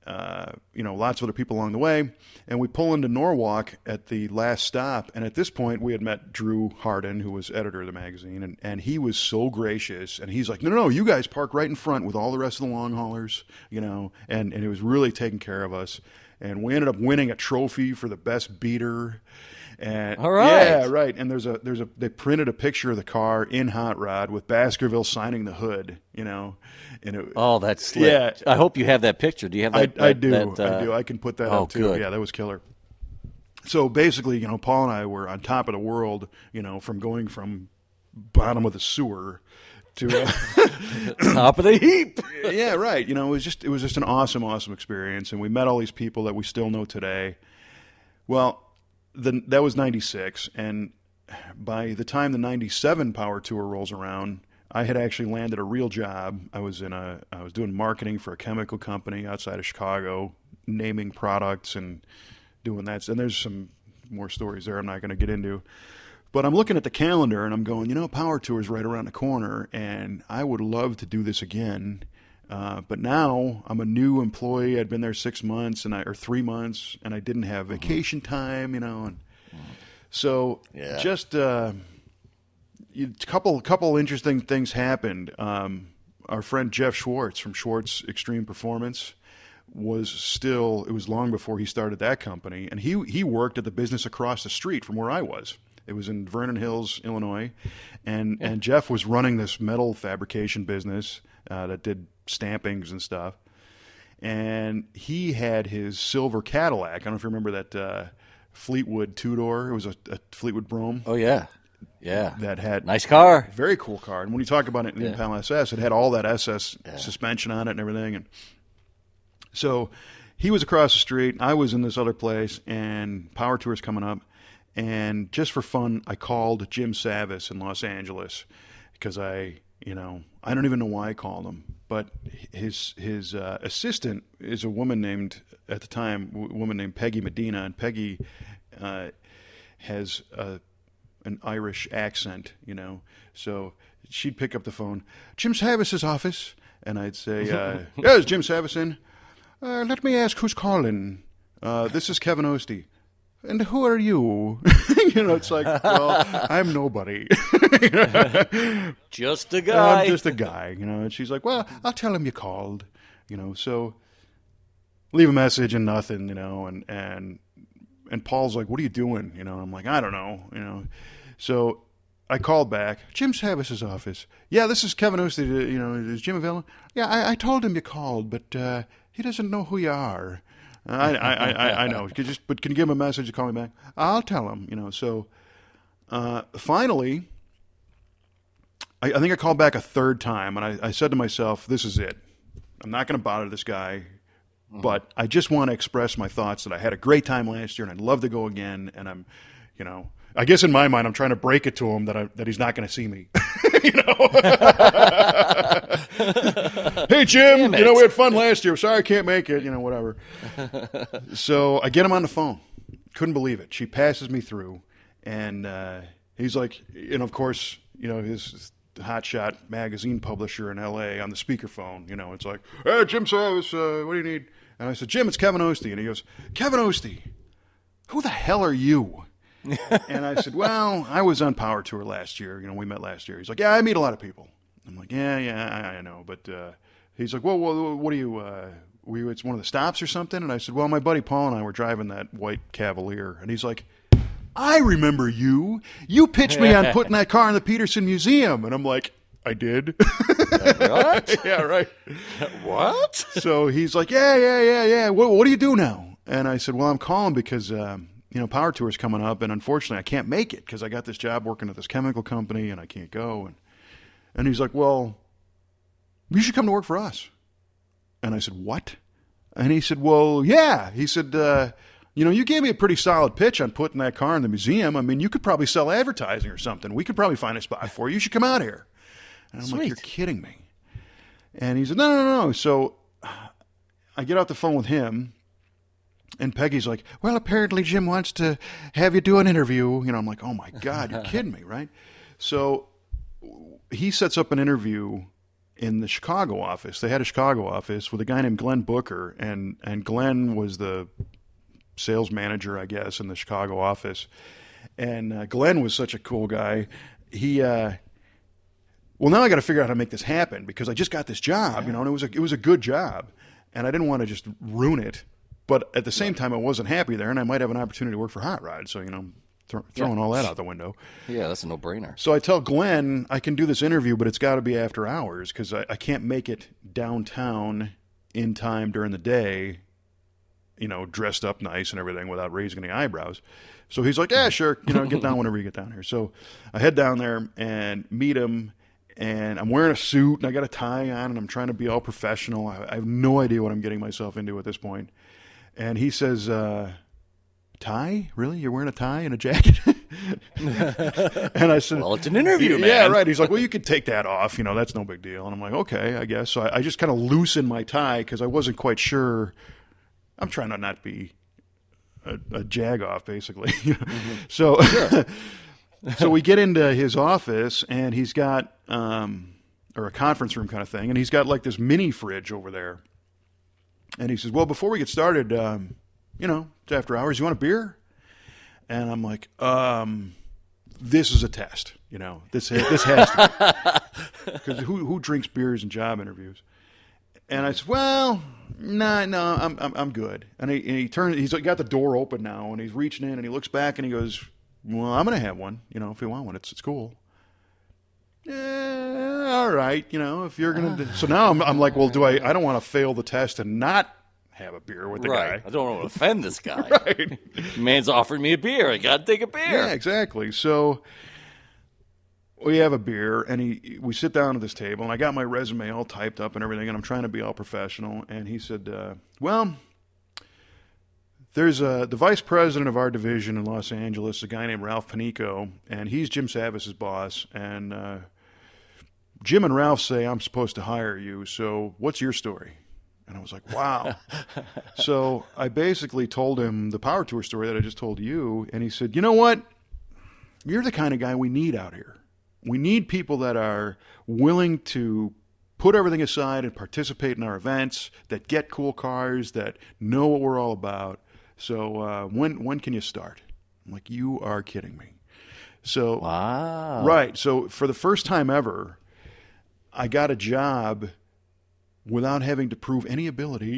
uh, you know, lots of other people along the way. And we pull into Norwalk at the last stop. And at this point, we had met Drew Hardin, who was editor of the magazine. And, and he was so gracious. And he's like, no, no, no, you guys park right in front with all the rest of the long haulers, you know. And, and he was really taking care of us. And we ended up winning a trophy for the best beater. And all right. Yeah, right. And there's a there's a they printed a picture of the car in Hot Rod with Baskerville signing the hood, you know. And it, oh, that's slick. Yeah. I hope you have that picture. Do you have that? I, that, I do. That, uh... I do. I can put that oh, up too. Good. Yeah, that was killer. So basically, you know, Paul and I were on top of the world, you know, from going from bottom of the sewer to uh, top of the heap. Yeah, right. You know, it was just it was just an awesome, awesome experience, and we met all these people that we still know today. Well. The, that was ninety-six, and by the time the ninety-seven Power Tour rolls around, I had actually landed a real job. I was in a I was doing marketing for a chemical company outside of Chicago, naming products and doing that. And there's some more stories there I'm not going to get into. But I'm looking at the calendar and I'm going, you know, Power Tour is right around the corner, and I would love to do this again. Uh, but now I'm a new employee. I'd been there six months and I, or three months, and I didn't have vacation time, you know. And so yeah. just uh, a couple, couple interesting things happened. Um, our friend Jeff Schwartz from Schwartz Extreme Performance was still, it was long before he started that company, and he he worked at the business across the street from where I was. It was in Vernon Hills, Illinois, and, yeah. and Jeff was running this metal fabrication business uh, that did stampings and stuff, and he had his silver Cadillac. I don't know if you remember that uh, Fleetwood two-door. It was a, a Fleetwood Brougham. Oh yeah, yeah. That had nice car, very cool car. And when you talk about it in the yeah. Impala S S, it had all that S S yeah. suspension on it and everything. And so he was across the street. I was in this other place, and Power Tour's coming up. And just for fun, I called Jim Savis in Los Angeles because I. You know, I don't even know why I called him, but his his uh, assistant is a woman named, at the time, a woman named Peggy Medina, and Peggy uh, has a, an Irish accent, you know, so she'd pick up the phone, Jim Savis's office, and I'd say, uh, yeah, is Jim Savis in? Uh, let me ask who's calling. Uh, this is Kevin Ostie. And who are you? You know, it's like, well, I'm nobody. Just a guy. I'm just a guy, you know. And she's like, well, I'll tell him you called, you know. So leave a message and nothing, you know. And and and Paul's like, what are you doing? You know, I'm like, I don't know, you know. So I called back, Jim Savis's office. Yeah, this is Kevin Ostie. You know, is Jim available? Yeah, I, I told him you called, but uh, he doesn't know who you are. I, I, I, I know. Could just, but can you give him a message to call me back? I'll tell him, you know. So uh, finally, I, I think I called back a third time, and I, I said to myself, this is it. I'm not going to bother this guy, but I just want to express my thoughts that I had a great time last year, and I'd love to go again. And I'm, you know, I guess in my mind, I'm trying to break it to him that I, that he's not going to see me. You know. Hey Jim, you know we had fun last year. Sorry I can't make it. You know, whatever. So I get him on the phone. Couldn't believe it. She passes me through, and uh, he's like, and of course, you know, his hotshot magazine publisher in L A on the speakerphone. You know, it's like, hey Jim Savis, uh, what do you need? And I said, Jim, it's Kevin Ostie. And he goes, Kevin Ostie, who the hell are you? And I said, well, I was on Power Tour last year. You know, we met last year. He's like, yeah, I meet a lot of people. I'm like, yeah, yeah, I, I know. But uh, he's like, well, well, what do you, uh, were you, it's one of the stops or something? And I said, well, my buddy Paul and I were driving that white Cavalier. And he's like, I remember you. You pitched me on putting that car in the Peterson Museum. And I'm like, I did. What? Yeah, right. What? So he's like, yeah, yeah, yeah, yeah. What, what do you do now? And I said, well, I'm calling because, um, you know, Power Tour is coming up, and unfortunately I can't make it because I got this job working at this chemical company, and I can't go. And and he's like, well, you should come to work for us. And I said, what? And he said, well, yeah. He said, uh, you know, you gave me a pretty solid pitch on putting that car in the museum. I mean, you could probably sell advertising or something. We could probably find a spot for you. You should come out here. And I'm Sweet. like, you're kidding me. And he said, no, no, no, no. So I get off the phone with him. And Peggy's like, well, apparently Jim wants to have you do an interview. You know, I'm like, oh, my God, you're kidding me, right? So he sets up an interview in the Chicago office. They had a Chicago office with a guy named Glenn Booker, and, and Glenn was the sales manager, I guess, in the Chicago office. And uh, Glenn was such a cool guy. He, uh, well, now I got to figure out how to make this happen because I just got this job, yeah. you know, and it was a, it was a good job, and I didn't want to just ruin it. But at the same time, I wasn't happy there, and I might have an opportunity to work for Hot Rod. So, you know, th- throwing yeah. all that out the window. Yeah, that's a no-brainer. So I tell Glenn, I can do this interview, but it's got to be after hours because I, I can't make it downtown in time during the day, you know, dressed up nice and everything without raising any eyebrows. So he's like, yeah, sure, you know, get down whenever you get down here. So I head down there and meet him, and I'm wearing a suit, and I got a tie on, and I'm trying to be all professional. I, I have no idea what I'm getting myself into at this point. And he says, uh, tie? Really? You're wearing a tie and a jacket? And I said, well, it's an interview, man. Yeah, right. He's like, well, you could take that off. You know, that's no big deal. And I'm like, okay, I guess. So I, I just kind of loosened my tie because I wasn't quite sure. I'm trying to not be a, a jag-off, basically. mm-hmm. So sure. So we get into his office, and he's got, um, or a conference room kind of thing, and he's got like this mini fridge over there. And he says, well, before we get started, um, you know, it's after hours. You want a beer? And I'm like, um, this is a test. You know, this this has to be. Because who who drinks beers in job interviews? And I said, well, no, nah, no, nah, I'm I'm I'm good. And he and he turns, he's got the door open now, and he's reaching in, and he looks back, and he goes, well, I'm gonna have one. You know, if you want one, it's it's cool. Yeah, all right, you know, if you're going to... So now I'm, I'm like, well, do I... I don't want to fail the test and not have a beer with the right. guy. I don't want to offend this guy. Right. Man's offering me a beer. I got to take a beer. Yeah, exactly. So we have a beer, and he we sit down at this table, and I got my resume all typed up and everything, and I'm trying to be all professional. And he said, uh, well... There's a, the vice president of our division in Los Angeles, a guy named Ralph Panico, and he's Jim Savvis's boss. And uh, Jim and Ralph say I'm supposed to hire you, so what's your story? And I was like, wow. So I basically told him the Power Tour story that I just told you, and he said, you know what? You're the kind of guy we need out here. We need people that are willing to put everything aside and participate in our events, that get cool cars, that know what we're all about. So uh, when when can you start? I'm like, you are kidding me. So wow. Right. So for the first time ever, I got a job without having to prove any ability.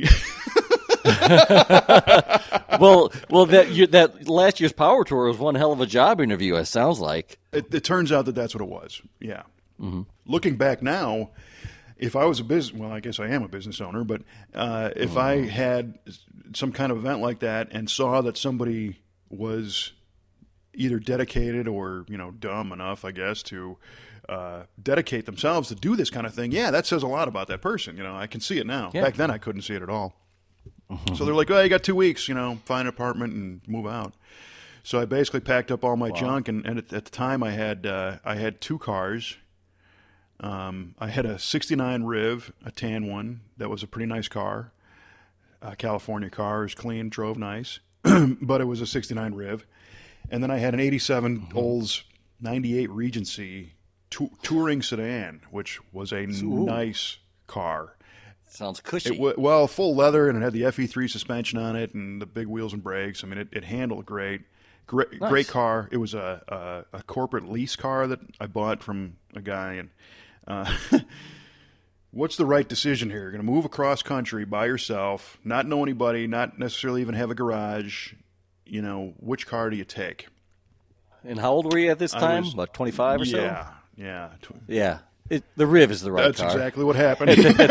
well, well, that you, that last year's Power Tour was one hell of a job interview. It sounds like it, it turns out that that's what it was. Yeah. Mm-hmm. Looking back now, if I was a business, well, I guess I am a business owner, but uh, if mm-hmm. I had some kind of event like that and saw that somebody was either dedicated or, you know, dumb enough, I guess, to uh, dedicate themselves to do this kind of thing, yeah, that says a lot about that person. You know, I can see it now. Yeah. Back then, I couldn't see it at all. Mm-hmm. So they're like, oh, you got two weeks, you know, find an apartment and move out. So I basically packed up all my wow. junk, and, and at, at the time I had uh, I had two cars. Um, I had a sixty-nine Riv, a tan one. That was a pretty nice car. A California car. It was clean, drove nice. But it was a sixty-nine Riv. And then I had an eighty-seven mm-hmm. Olds ninety-eight Regency t- touring sedan, which was a Ooh. nice car. Sounds cushy. It w- well, full leather, and it had the F E three suspension on it and the big wheels and brakes. I mean, it, it handled great. Great, nice. Great car. It was a, a, a corporate lease car that I bought from a guy. And uh, what's the right decision here? You're going to move across country by yourself, not know anybody, not necessarily even have a garage. You know, which car do you take? And how old were you at this time? Was, About twenty-five or yeah, so? Yeah, yeah. Yeah. It, the Riv is the right That's car. That's exactly what happened.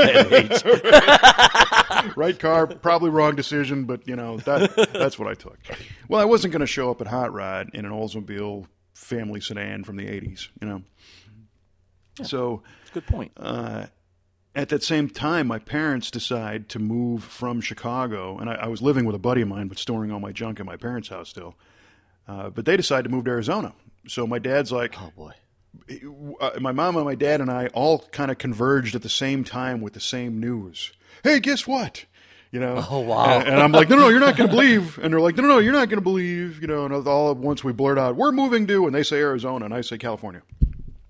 Right car, probably wrong decision, but, you know, that that's what I took. Well, I wasn't going to show up at Hot Rod in an Oldsmobile family sedan from the eighties, you know. Yeah, so, that's a good point. Uh, at that same time, my parents decide to move from Chicago, and I, I was living with a buddy of mine, but storing all my junk in my parents' house still. Uh, but they decided to move to Arizona. So my dad's like, oh, boy. Uh, my mom and my dad and I all kind of converged at the same time with the same news. Hey, guess what? You know? Oh, wow. And, and I'm like, no, no, you're not going to believe. And they're like, no, no, you're not going to believe. You know, and all at once we blurt out, we're moving to, and they say Arizona, and I say California.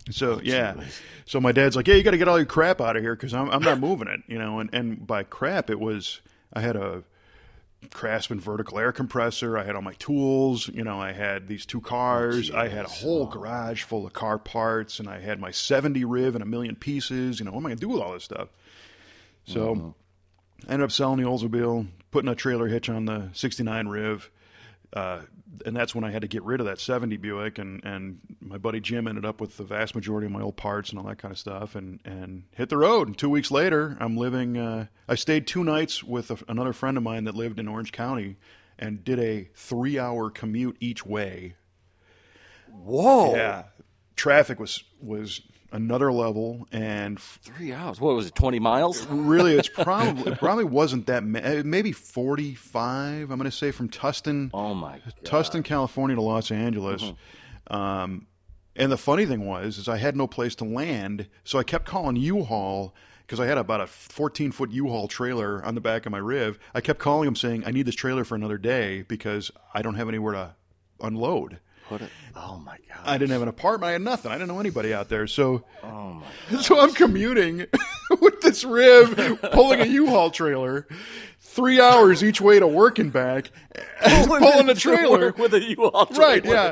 So yeah, so my dad's like, yeah, you got to get all your crap out of here because I'm I'm not moving it, you know. And and by crap, it was I had a Craftsman vertical air compressor. I had all my tools, you know. I had these two cars. Oh, I had a whole garage full of car parts, and I had my seventy Riv in a million pieces. You know, what am I gonna do with all this stuff? So mm-hmm. I ended up selling the Oldsmobile, putting a trailer hitch on the sixty-nine Riv. Uh, and that's when I had to get rid of that seventy Buick, and, and my buddy Jim ended up with the vast majority of my old parts and all that kind of stuff, and, and hit the road. And two weeks later, I'm living, uh, I stayed two nights with a, another friend of mine that lived in Orange County and did a three-hour commute each way. Whoa. Yeah. Traffic was, was another level, and three hours. What was it? Twenty miles? Really, it's probably it probably wasn't that ma- maybe forty-five. I'm going to say from Tustin. Oh my God. Tustin, California to Los Angeles. Mm-hmm. Um, and the funny thing was, is I had no place to land, so I kept calling U-Haul because I had about a fourteen foot U-Haul trailer on the back of my Riv. I kept calling them saying, "I need this trailer for another day because I don't have anywhere to unload." Put it. Oh my God! I didn't have an apartment. I had nothing. I didn't know anybody out there. So, oh my so I'm commuting with this Riv, pulling a U-Haul trailer, three hours each way to work and back, pulling, pulling a trailer with a U-Haul trailer. Right? Yeah.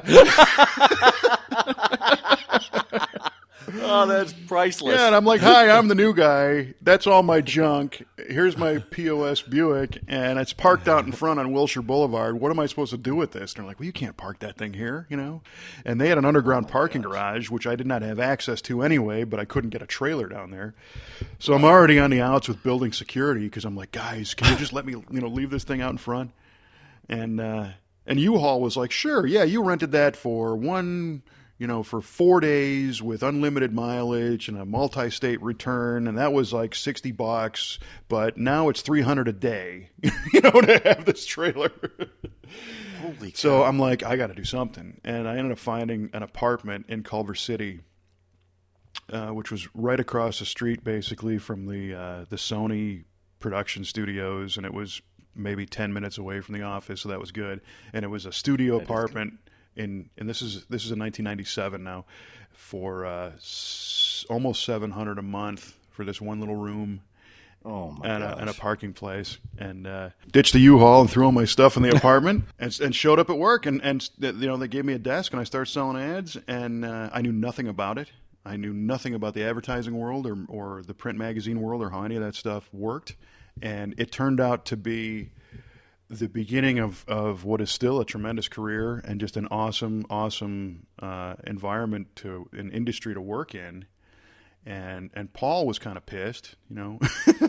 Oh, that's priceless. Yeah, and I'm like, hi, I'm the new guy. That's all my junk. Here's my P O S Buick, and it's parked out in front on Wilshire Boulevard. What am I supposed to do with this? And they're like, well, you can't park that thing here, you know? And they had an underground oh parking gosh. garage, which I did not have access to anyway, but I couldn't get a trailer down there. So I'm already on the outs with building security because I'm like, guys, can you just let me, you know, leave this thing out in front? And, uh, and U-Haul was like, sure, yeah, you rented that for one... you know, for four days with unlimited mileage and a multi-state return, and that was like sixty bucks, but now it's three hundred a day, you know, to have this trailer. Holy cow. So I'm like, I got to do something. And I ended up finding an apartment in Culver City, uh, which was right across the street, basically, from the uh, the Sony production studios, and it was maybe ten minutes away from the office, so that was good. And it was a studio that apartment. In, and this is this is in nineteen ninety-seven now, for uh, s- almost seven hundred a month for this one little room, oh my and, gosh. a, and a parking place, and uh, ditched the U-Haul and threw all my stuff in the apartment, and, and showed up at work, and, and you know they gave me a desk, and I started selling ads, and uh, I knew nothing about it. I knew nothing about the advertising world or or the print magazine world or how any of that stuff worked, and it turned out to be the beginning of, of what is still a tremendous career and just an awesome, awesome uh, environment to an industry to work in. And and Paul was kind of pissed, you know.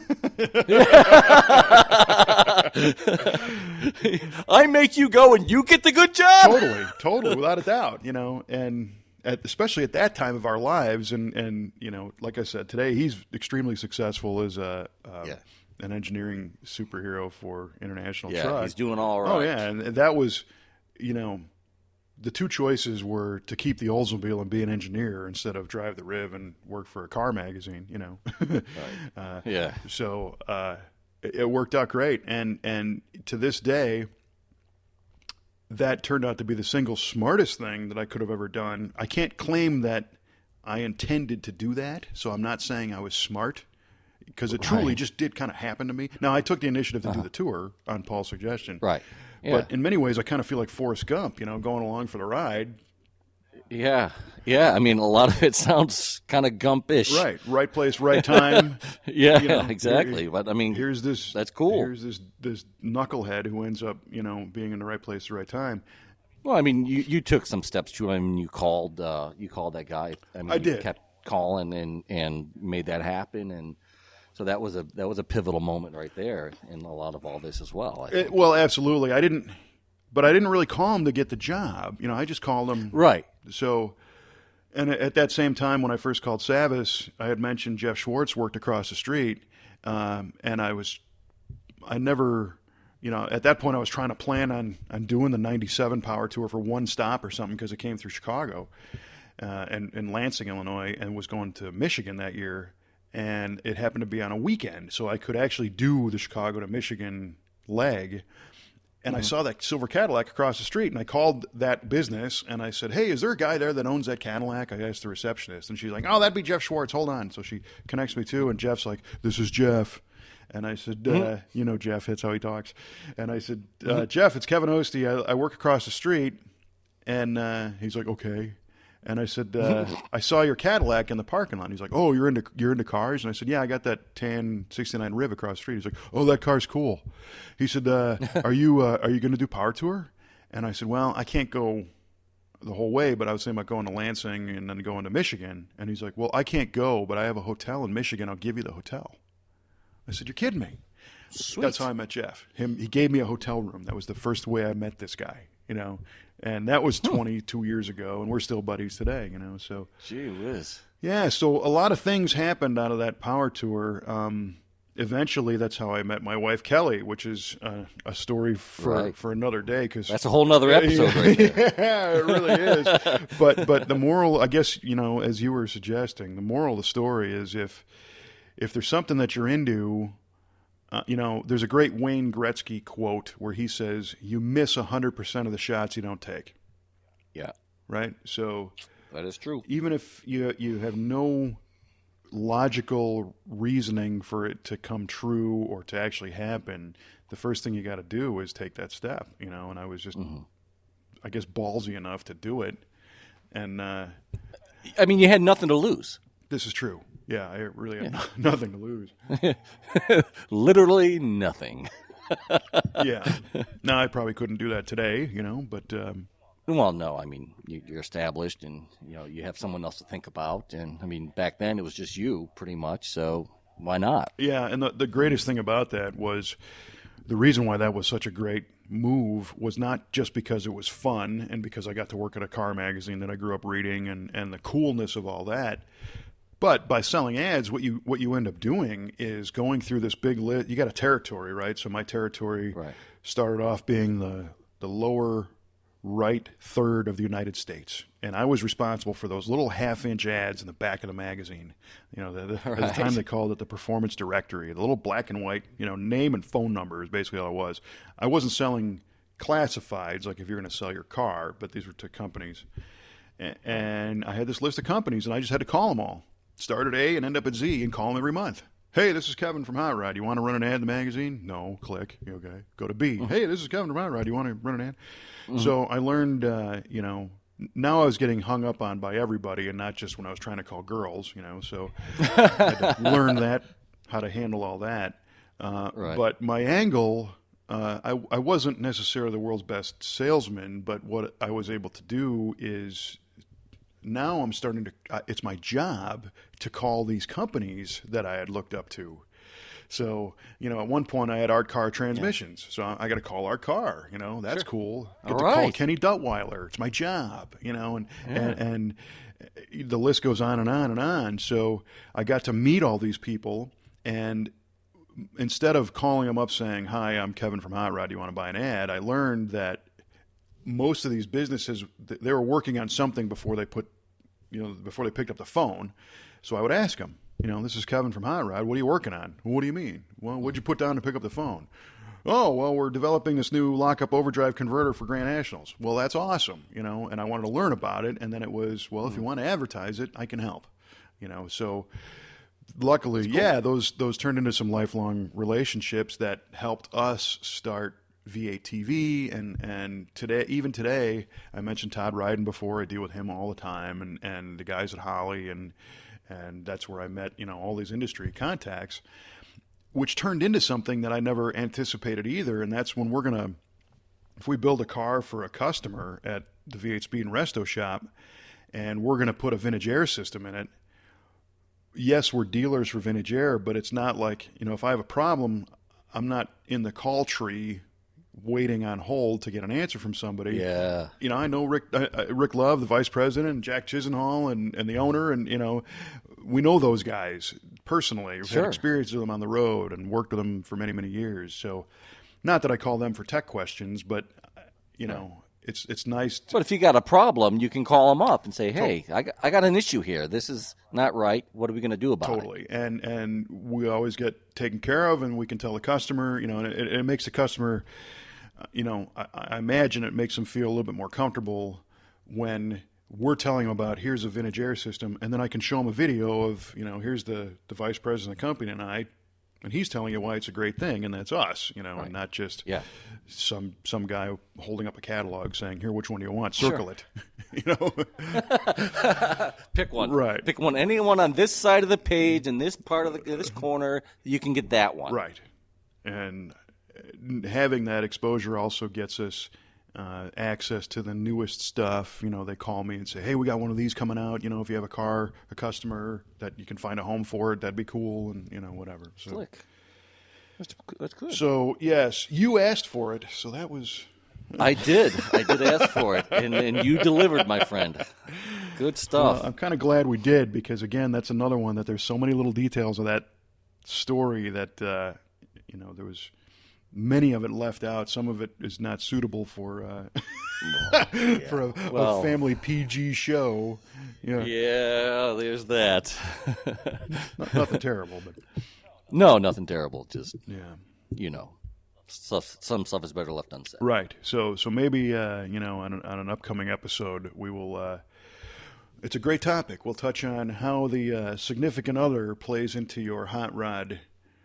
I make you go and you get the good job. Totally, totally, without a doubt, you know. And at, especially at that time of our lives, and, and you know, like I said, today he's extremely successful as a uh, yeah. an engineering superhero for International yeah, Truck. He's doing all right. Oh, yeah, and that was, you know, the two choices were to keep the Oldsmobile and be an engineer instead of drive the Riv and work for a car magazine, you know. Right. uh, yeah. So uh, it, it worked out great. And, and to this day, that turned out to be the single smartest thing that I could have ever done. I can't claim that I intended to do that, so I'm not saying I was smart. Because it truly right. just did kind of happen to me. Now, I took the initiative to uh-huh. do the tour on Paul's suggestion. Right. Yeah. But in many ways, I kind of feel like Forrest Gump, you know, going along for the ride. Yeah. Yeah. I mean, a lot of it sounds kind of Gumpish. Right. Right place, right time. yeah, you know, exactly. Here, but, I mean, here's this. That's cool. Here's this, this knucklehead who ends up, you know, being in the right place at the right time. Well, I mean, you, you took some steps, too. I mean, you called, uh, you called that guy. I mean, I you did. kept calling and, and made that happen. And so that was a that was a pivotal moment right there in a lot of all this as well. It, well, absolutely. I didn't, but I didn't really call him to get the job. You know, I just called him. Right. So, and at that same time when I first called Savvis, I had mentioned Jeff Schwartz worked across the street, um, and I was, I never, you know, at that point I was trying to plan on on doing the ninety-seven Power Tour for one stop or something because it came through Chicago, uh, and in Lansing, Illinois, and was going to Michigan that year. And it happened to be on a weekend, so I could actually do the Chicago to Michigan leg. And mm-hmm. I saw that silver Cadillac across the street, and I called that business, and I said, hey, is there a guy there that owns that Cadillac? I asked the receptionist, and she's like, oh, that'd be Jeff Schwartz. Hold on. So she connects me to, and Jeff's like, this is Jeff. And I said, uh, mm-hmm. you know, Jeff, that's how he talks. And I said, uh, mm-hmm. Jeff, it's Kevin Ostie. I, I work across the street. And uh, he's like, okay. And I said, uh, I saw your Cadillac in the parking lot. He's like, oh, you're into you're into cars? And I said, yeah, I got that tan sixty-nine Riv across the street. He's like, oh, that car's cool. He said, uh, are you uh, are you going to do Power Tour? And I said, well, I can't go the whole way, but I was thinking about going to Lansing and then going to Michigan. And he's like, well, I can't go, but I have a hotel in Michigan. I'll give you the hotel. I said, you're kidding me. Sweet. That's how I met Jeff. Him, he gave me a hotel room. That was the first way I met this guy, you know. And that was twenty-two years ago, and we're still buddies today, you know. So, gee whiz. Yeah, so a lot of things happened out of that Power Tour. Um, eventually, that's how I met my wife, Kelly, which is uh, a story for, right. for another day. Cause, that's a whole nother episode yeah, right there. Yeah, it really is. but but the moral, I guess, you know, as you were suggesting, the moral of the story is if if there's something that you're into, Uh, you know, there's a great Wayne Gretzky quote where he says, you miss one hundred percent of the shots you don't take. Yeah. Right? So that is true. Even if you you have no logical reasoning for it to come true or to actually happen, the first thing you got to do is take that step, you know, and I was just, mm-hmm. I guess, ballsy enough to do it. And, uh, I mean, you had nothing to lose. This is true. Yeah, I really have yeah. no, nothing to lose. Literally nothing. Yeah. Now, I probably couldn't do that today, you know, but... Um, well, no, I mean, you, you're established and, you know, you have someone else to think about. And, I mean, back then it was just you pretty much, so why not? Yeah, and the, the greatest thing about that was the reason why that was such a great move was not just because it was fun and because I got to work at a car magazine that I grew up reading and, and the coolness of all that. But by selling ads, what you what you end up doing is going through this big list. You got a territory, right? So my territory right. started off being the the lower right third of the United States, and I was responsible for those little half-inch ads in the back of the magazine. You know, the, the, right. at the time they called it the performance directory. The little black and white, you know, name and phone number is basically all it was. I wasn't selling classifieds like if you're going to sell your car, but these were to companies, and, and I had this list of companies, and I just had to call them all. Start at A and end up at Z and call them every month. Hey, this is Kevin from Hot Rod. You want to run an ad in the magazine? No. Click. Okay. Go to B. Mm-hmm. Hey, this is Kevin from Hot Rod. You want to run an ad? Mm-hmm. So I learned, uh, you know, now I was getting hung up on by everybody and not just when I was trying to call girls, you know. So I had to learn that, how to handle all that. Uh, right. But my angle, uh, I, I wasn't necessarily the world's best salesman, but what I was able to do is... Now I'm starting to, uh, it's my job to call these companies that I had looked up to. So, you know, at one point I had Art Car Transmissions. Yeah. So I, I got to call Art Car, you know, that's sure. cool. Get All to right. call Kenny Duttweiler. It's my job, you know, and, yeah. and, and the list goes on and on and on. So I got to meet all these people, and instead of calling them up saying, hi, I'm Kevin from Hot Rod, do you want to buy an ad? I learned that most of these businesses, they were working on something before they put, you know, before they picked up the phone. So I would ask them, you know, this is Kevin from Hot Rod. What are you working on? What do you mean? Well, what'd you put down to pick up the phone? Oh, well, we're developing this new lockup overdrive converter for Grand Nationals. Well, that's awesome, you know, and I wanted to learn about it. And then it was, well, if you want to advertise it, I can help, you know. So luckily, cool. yeah, those those turned into some lifelong relationships that helped us start V eight T V, and and today, even today, I mentioned Todd Ryden before. I deal with him all the time, and, and the guys at Holly, and and that's where I met, you know, all these industry contacts, which turned into something that I never anticipated either. And that's when we're gonna, if we build a car for a customer at the V eight Speed and Resto shop, and we're gonna put a Vintage Air system in it. Yes, we're dealers for Vintage Air, but it's not like, you know, if I have a problem, I'm not in the call tree waiting on hold to get an answer from somebody. Yeah. You know, I know Rick uh, Rick Love, the vice president, and Jack Chisenhall, and, and the owner, and, you know, we know those guys personally. We've sure. had experience with them on the road and worked with them for many, many years. So not that I call them for tech questions, but, you know, it's it's nice. To, but if you got a problem, you can call them up and say, hey, I got, I got an issue here. This is not right. What are we going to do about totally. it? Totally. And, and we always get taken care of, and we can tell the customer, you know, and it, it makes the customer you know, I, I imagine it makes them feel a little bit more comfortable when we're telling them about here's a vintage air system, and then I can show them a video of, you know, here's the, the vice president of the company tonight, and he's telling you why it's a great thing, and that's us, you know, right. and not just yeah. some some guy holding up a catalog saying, here, which one do you want? Circle sure. it. You know? Pick one. Right. Pick one. Anyone on this side of the page, in this part of the, this corner, you can get that one. Right. And having that exposure also gets us uh, access to the newest stuff. You know, they call me and say, hey, we got one of these coming out. You know, if you have a car, a customer that you can find a home for it, that'd be cool, and, you know, whatever. So, Slick. That's, that's good. So, yes, you asked for it, so that was... I did. I did ask for it, and, and you delivered, my friend. Good stuff. Well, I'm kind of glad we did, because, again, that's another one that there's so many little details of that story that, uh, you know, there was... many of it left out. Some of it is not suitable for uh, yeah. for a, well, a family P G show. Yeah, yeah there's that. Not, nothing terrible, but no, nothing terrible. Just yeah, you know, stuff. Some stuff is better left unsaid. Right. So, so maybe uh, you know, on an, on an upcoming episode, we will. Uh, it's a great topic. We'll touch on how the uh, significant other plays into your hot rod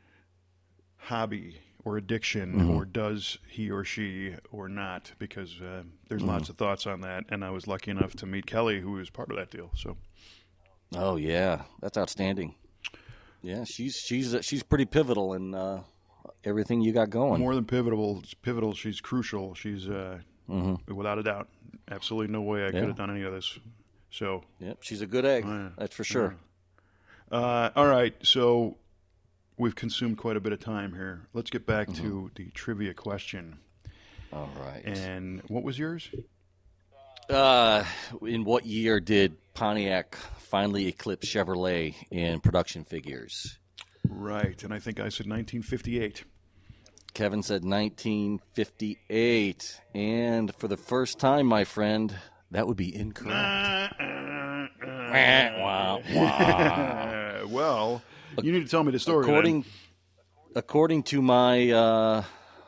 hobby or addiction, mm-hmm. or does he or she or not, because uh, there's mm-hmm. lots of thoughts on that, and I was lucky enough to meet Kelly, who was part of that deal. So, oh yeah, that's outstanding. Yeah, she's she's uh, she's pretty pivotal in uh, everything you got going. More than pivotal, it's pivotal. She's crucial. She's uh, mm-hmm. without a doubt, absolutely no way I yeah. could have done any of this. So, yep, she's a good egg. Uh, that's for sure. Yeah. Uh, all right, so. We've consumed quite a bit of time here. Let's get back mm-hmm. to the trivia question. All right. And what was yours? Uh, in what year did Pontiac finally eclipse Chevrolet in production figures? Right, and I think I said nineteen fifty-eight. Kevin said nineteen fifty-eight. And for the first time, my friend, that would be incorrect. Uh, uh, uh, wow, wow. Well... You need to tell me the story. According, then. according to my uh,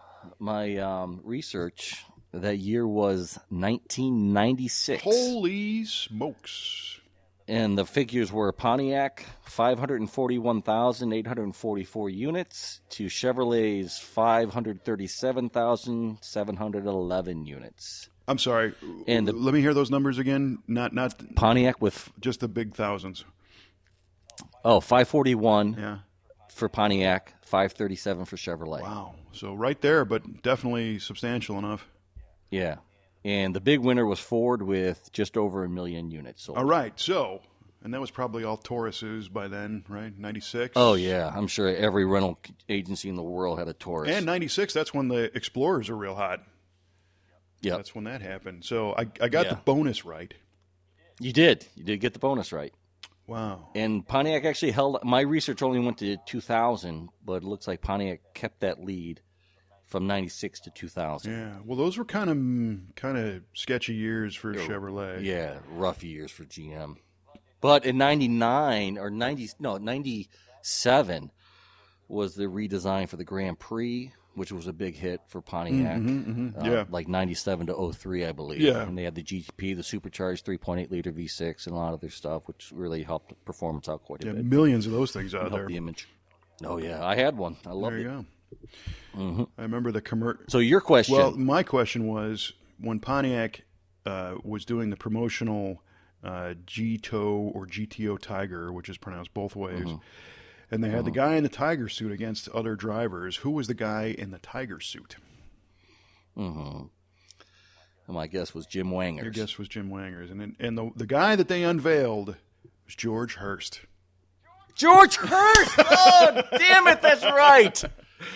my um, research, that year was nineteen ninety-six. Holy smokes! And the figures were Pontiac five hundred forty-one thousand eight hundred forty-four units to Chevrolet's five hundred thirty-seven thousand seven hundred eleven units. I'm sorry. And the, let me hear those numbers again. Not not Pontiac with just the big thousands. Oh, five forty-one yeah. for Pontiac, five thirty-seven for Chevrolet. Wow. So right there, but definitely substantial enough. Yeah. And the big winner was Ford with just over a million units sold. All right. So, and that was probably all Tauruses by then, right? ninety-six? Oh, yeah. I'm sure every rental agency in the world had a Taurus. And ninety-six, that's when the Explorers are real hot. Yeah. That's when that happened. So I, I got yeah. the bonus right. You did. You did get the bonus right. Wow. And Pontiac actually held – my research only went to two thousand, but it looks like Pontiac kept that lead from ninety-six to two thousand. Yeah. Well, those were kind of kind of sketchy years for They're, Chevrolet. Yeah, rough years for G M. But in ninety-nine or ninety – no, ninety-seven was the redesign for the Grand Prix, which was a big hit for Pontiac. Mm-hmm, mm-hmm. Uh, yeah. Like ninety-seven to oh three, I believe. Yeah. And they had the G T P, the supercharged three point eight liter V six, and a lot of their stuff, which really helped performance out quite a yeah, bit. Millions of those things out helped there. the image. Oh, yeah. I had one. I loved it. it. There you go. Mm-hmm. I remember the commercial. So your question. Well, my question was when Pontiac uh, was doing the promotional uh, G T O or G T O Tiger, which is pronounced both ways, mm-hmm. and they had mm-hmm. the guy in the Tiger suit against other drivers. Who was the guy in the Tiger suit? Mm-hmm. And my guess was Jim Wangers. Your guess was Jim Wangers. And and the the guy that they unveiled was George Hurst. George Hurst! Oh, damn it, that's right.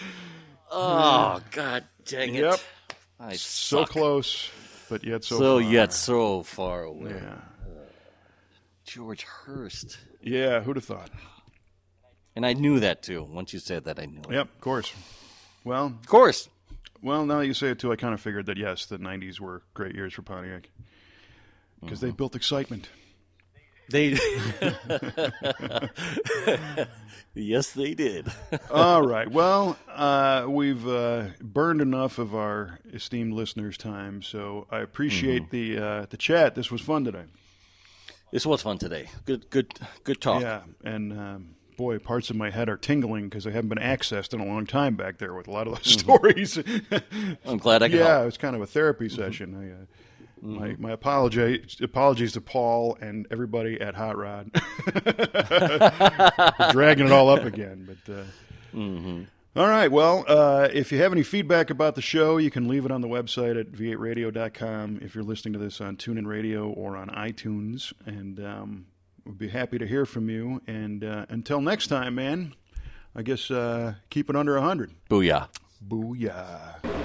Oh, God dang it. Yep. I so suck. close, but yet so, so far. So yet so far away. Yeah. Uh, George Hurst. Yeah, who'd have thought? And I knew that, too. Once you said that, I knew it. Yep, of course. Well, of course. Well, now that you say it, too, I kind of figured that, yes, the nineties were great years for Pontiac because mm-hmm. they built excitement. They, yes, they did. All right. Well, uh, we've uh, burned enough of our esteemed listeners' time, so I appreciate mm-hmm. the uh, the chat. This was fun today. This was fun today. Good, good, good talk. Yeah, and um, boy, parts of my head are tingling because I haven't been accessed in a long time back there with a lot of those mm-hmm. stories. I'm glad I could Yeah, help. It was kind of a therapy mm-hmm. session. I, uh, Mm-hmm. My my apologies apologies to Paul and everybody at Hot Rod for dragging it all up again. But uh, mm-hmm. all right, well, uh, if you have any feedback about the show, you can leave it on the website at v eight radio dot com. If you're listening to this on TuneIn Radio or on iTunes, and um, we'd be happy to hear from you. And uh, until next time, man, I guess uh, keep it under a hundred. Booyah! Booyah!